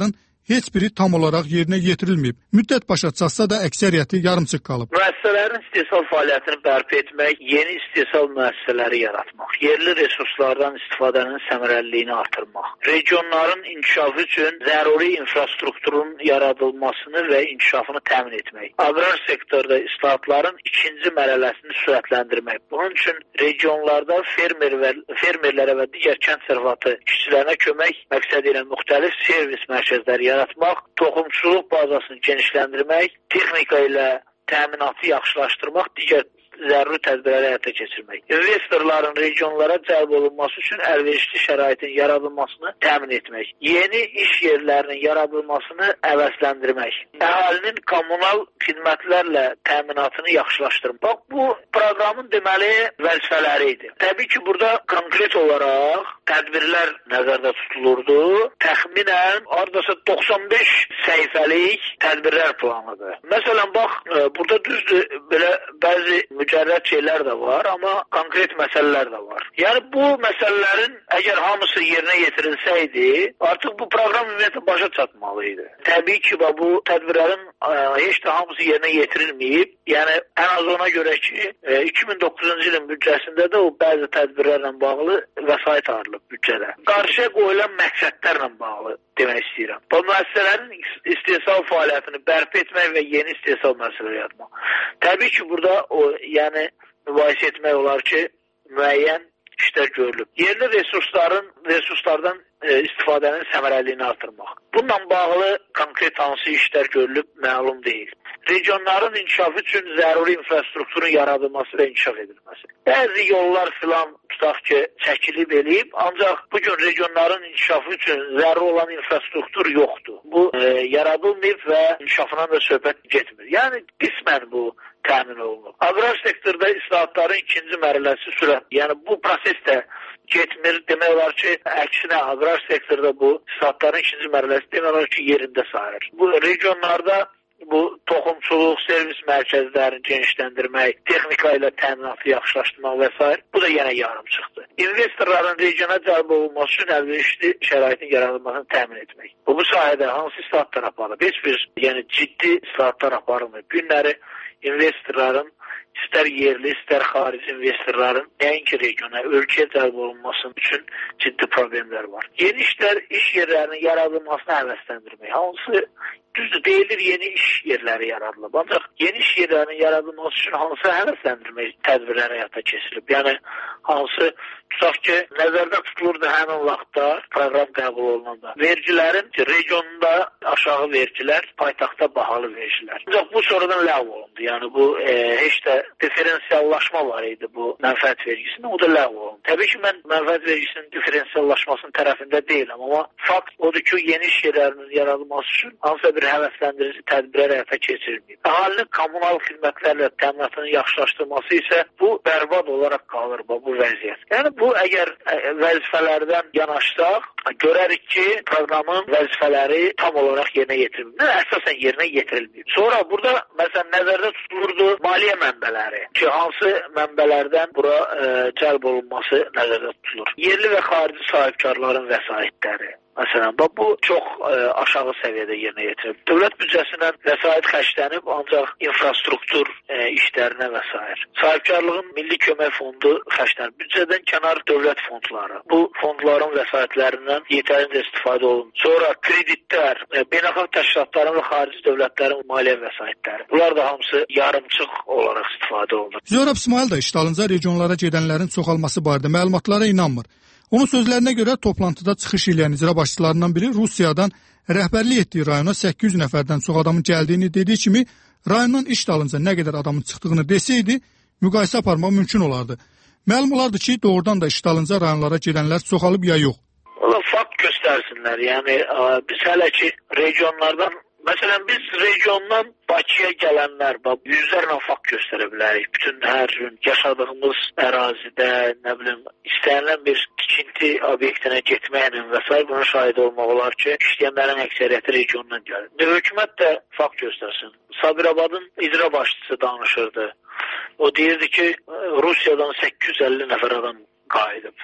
heç biri tam olaraq yerinə yetirilməyib. Müddət başa çatsa da əksəriyyəti yarımçıq qalıb. Müəssisələrin istehsal fəaliyyətini bərpa etmək, yeni istehsal müəssisələri yaratmaq, yerli resurslardan istifadənin səmərəliliyini artırmaq, regionların inkişafı üçün zəruri infrastrukturun yaradılmasını və inkişafını təmin etmək, aqrar sektorda islahatların ikinci mərhələsini sürətləndirmək. Bunun üçün regionlarda fermerlərə və digər kənd təsərrüfatı işçilərinə kömək məqsədi ilə müxtəlif servis mərkəzləri yaratmaq, toxumçuluq bazasını genişləndirmək, texnika ilə təminatı yaxşılaşdırmaq, digər zəruri tədbirləri həyata keçirmək. İnvestorların regionlara cəlb olunması üçün əlverişli şəraitin yaradılmasını təmin etmək. Yeni iş yerlərinin yaradılmasını əvəzləndirmək. Əhalinin kommunal xidmətlərlə təminatını yaxşılaşdırmaq. Bax, bu proqramın deməli vəzifələri idi. Təbii ki, burada konkret olaraq tədbirlər nəzərdə tutulurdu. Təxminən hardasa 95 səhifəlik tədbirlər planıdır. Məsələn, bax, burada düzdür, belə bəzi mücərrəd şeylər də var, amma konkret məsələlər də var. Yəni bu məsələlərin əgər hamısı yerinə yetirilsəydi, artıq bu proqram ümumiyyətlə başa çatmalı idi. Təbii ki, bu tədbirlərin heç də hamısı yerinə yetirilməyib. Yəni ən az ona görə ki, 2009-cu ilin büdcəsində də o bəzi tədbirlərlə bağlı vəsait ayrılıb büdcədə. Qarşıya qoyulan məqsədlərlə bağlı demək istəyirəm. Bu müəssisələrin istehsal fəaliyyətini bərpa etmək və yeni istehsal müəssisələri yaratmaq. Təbii ki, burada yəni mübahisə etmək olar ki, müəyyən işlər görülüb. Yerli resurslardan istifadənin səmərəliliyini artırmaq. Bununla bağlı konkret hansı işlər görülüb məlum deyil. Regionların inkişafı üçün zəruri infrastrukturun yaradılması və inkişaf edilməsi. Bəzi yollar filan tutaq ki, çəkilib eləyib, ancaq bugün regionların inkişafı üçün zəruri olan infrastruktur yoxdur. Bu yaradılmayıb və inkişafından da söhbət getmir. Yəni qismən bu təmin olunur. Aqrar sektorda islahatların ikinci mərhələsi sürət. Yəni bu proses də getmir. Demək olar ki, əksinə aqrar sektorda bu islahatların ikinci mərhələsi demək olar ki, yerində sayılır. Bu regionlarda bu toxumçuluq, servis mərkəzlərini genişləndirmək, texnika ilə təminatı yaxşılaşdırmaq və s. bu da yenə yarım çıxdı. İnvestorların regiona cəlb olunması üçün əlverişli şəraitin yaradılmasını təmin etmək. Bu sahədə hansı islahatlar aparılır? Heç bir ciddi islahatlar aparılmır. Günləri investorların istər yerli, istər xarici investorların nəinki regiona, ölkəyə cəlb olunması üçün ciddi problemlər var. Yeni işlər, iş yerlərinin yaradılmasına həvəsləndirmək. Hansı düzdür, deyilir yeni iş yerləri yaradılıb. Ancaq yeni iş yerlərinin yaradılması üçün hansı həvəsləndirmək tədbirləri həyata keçirilib? Yəni, hansı, tutaq ki, nəzərdə tutulurdu həmin vaxtda proqram qəbul olunanda. Vergilərin regionunda aşağı vergilər, paytaxtda bahalı vergilər. Ancaq bu sonradan ləğv olundu. Yəni, bu heç də diferensiallaşma var idi bu mənfəət vergisində, o da ləğv olundu. Təbii ki, mən mənfəət vergisinin diferensiallaşmasının tərəfində deyiləm, amma fakt odur ki, yeni iş yerlərinin yaradılması üçün hansısa bir həvəsləndirici tədbirlər həyata keçirilməyib. Əhalinin kommunal xidmətlərlə təminatının yaxşılaşdırılması isə bu bərbad olaraq qalır bu vəziyyət. Yəni bu əgər vəzifələrdən yanaşsaq, görərik ki, proqramın vəzifələri tam olaraq yerinə yetirilmir. Əsasən yerinə yetirilməyib. Sonra burada məsələn nəzərdə tutulurdu maliyyə mənbələri ki, hansı mənbələrdən bura cəlb olunması nəzərdə tutulur. Yerli və xarici sahibkarların vəsaitləri. Məsələn, bu çox aşağı səviyyədə yerinə yetirilib. Dövlət büdcəsindən vəsait xərclənib, ancaq infrastruktur işlərinə və s. Sahibkarlığın milli kömək fondu xərclənib. Büdcədən kənar dövlət fondları. Bu fondların vəsaitlərindən yetərincə istifadə olunur. Sonra kreditlər, beynəlxalq təşkilatların və xarici dövlətlərin maliyyə vəsaitləri. Bunlar da hamısı yarımçıq olaraq istifadə olunur. Zöhrəb İsmail da işdalınca regionlara gedənlərin çoxalması barədə məlumatlara inanmır. Onun sözlərinə görə toplantıda çıxış eləyən icra başçılarından biri Rusiyadan rəhbərlik etdiyi rayona 800 nəfərdən çox adamın gəldiyini dediyi kimi, rayondan iş dalınca nə qədər adamın çıxdığını desəydi, müqayisə aparmaq mümkün olardı. Məlum olardı ki, doğrudan da iş dalınca rayonlara gedənlər çoxalıb ya yox. Ola fakt göstərsinlər. Yəni biz hələ ki regionlardan məsələn, biz regiondan Bakıya gələnlər, yüzlərlə fakt göstərə bilərik. Bütün hər gün yaşadığımız ərazidə, nə bilim, istənilən bir tikinti obyektinə getməklə və s. buna şahid olmaq olar ki, işləyənlərin əksəriyyəti regiondan gəlir. Hökumət də fakt göstərsin. Sabirabadın icra başçısı danışırdı. O deyirdi ki, Rusiyadan 850 nəfər adam qayıdıb.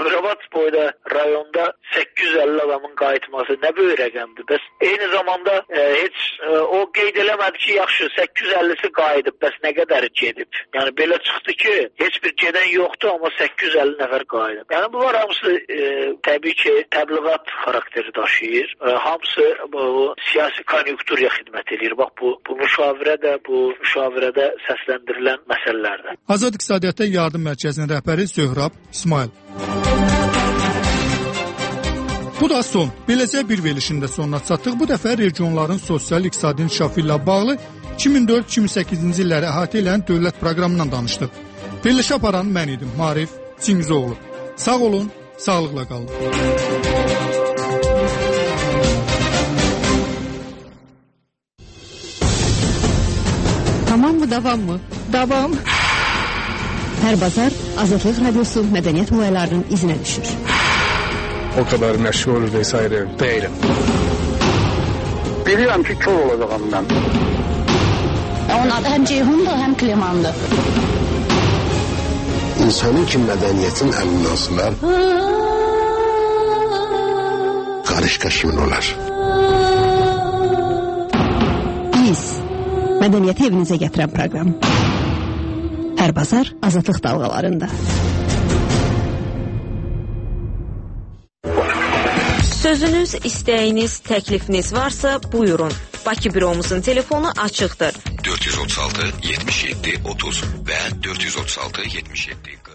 Sabirabad boyda rayonda 850 adamın qayıtması nə böyük rəqəmdir. Bəs eyni zamanda heç o qeyd eləmədi ki, yaxşı 850-si qayıdıb, bəs nə qədəri gedib? Yəni belə çıxdı ki, heç bir gedən yoxdur, amma 850 nəfər qayıdıb. Yəni bunlar hamısı təbii ki, təbliğat xarakteri daşıyır. Hamısı bu siyasi konjunkturya xidmət edir. Bax bu müşavirədə səsləndirilən məsələlərdir. Azad İqtisadiyyatda Yardım Mərkəzinin rəhbəri Zöhrab İsmail. Bu da son. Beləcə bir verilişin də sonuna çatdıq. Bu dəfə regionların sosial-iqtisadi inkişafı ilə bağlı 2004-2008-ci illəri əhatə edən dövlət proqramından danışdıq. Verilişi aparan mən idim, Marif Çingizoğlu. Sağ olun, sağlıqla qalın. Tamam mı, davam mı? Davam. Hər bazar Azadlıq Radiosu mədəniyyət olaylarının izinə düşür. O kadar məşğul vesaire değilim. Bilirəm ki, kör olacağım mən. Onun adı həm Ceyhundur, həm Klimandır. İnsanın ki mədəniyyətin əlindən asılar, qarışqa kimin olar? Biz, mədəniyyəti evinizə gətirən proqram. Hər bazar Azadlıq dalğalarında. Sözünüz, istəyiniz, təklifiniz varsa buyurun. Bakı büromuzun telefonu açıqdır. 436 77 30 və 436 77 40.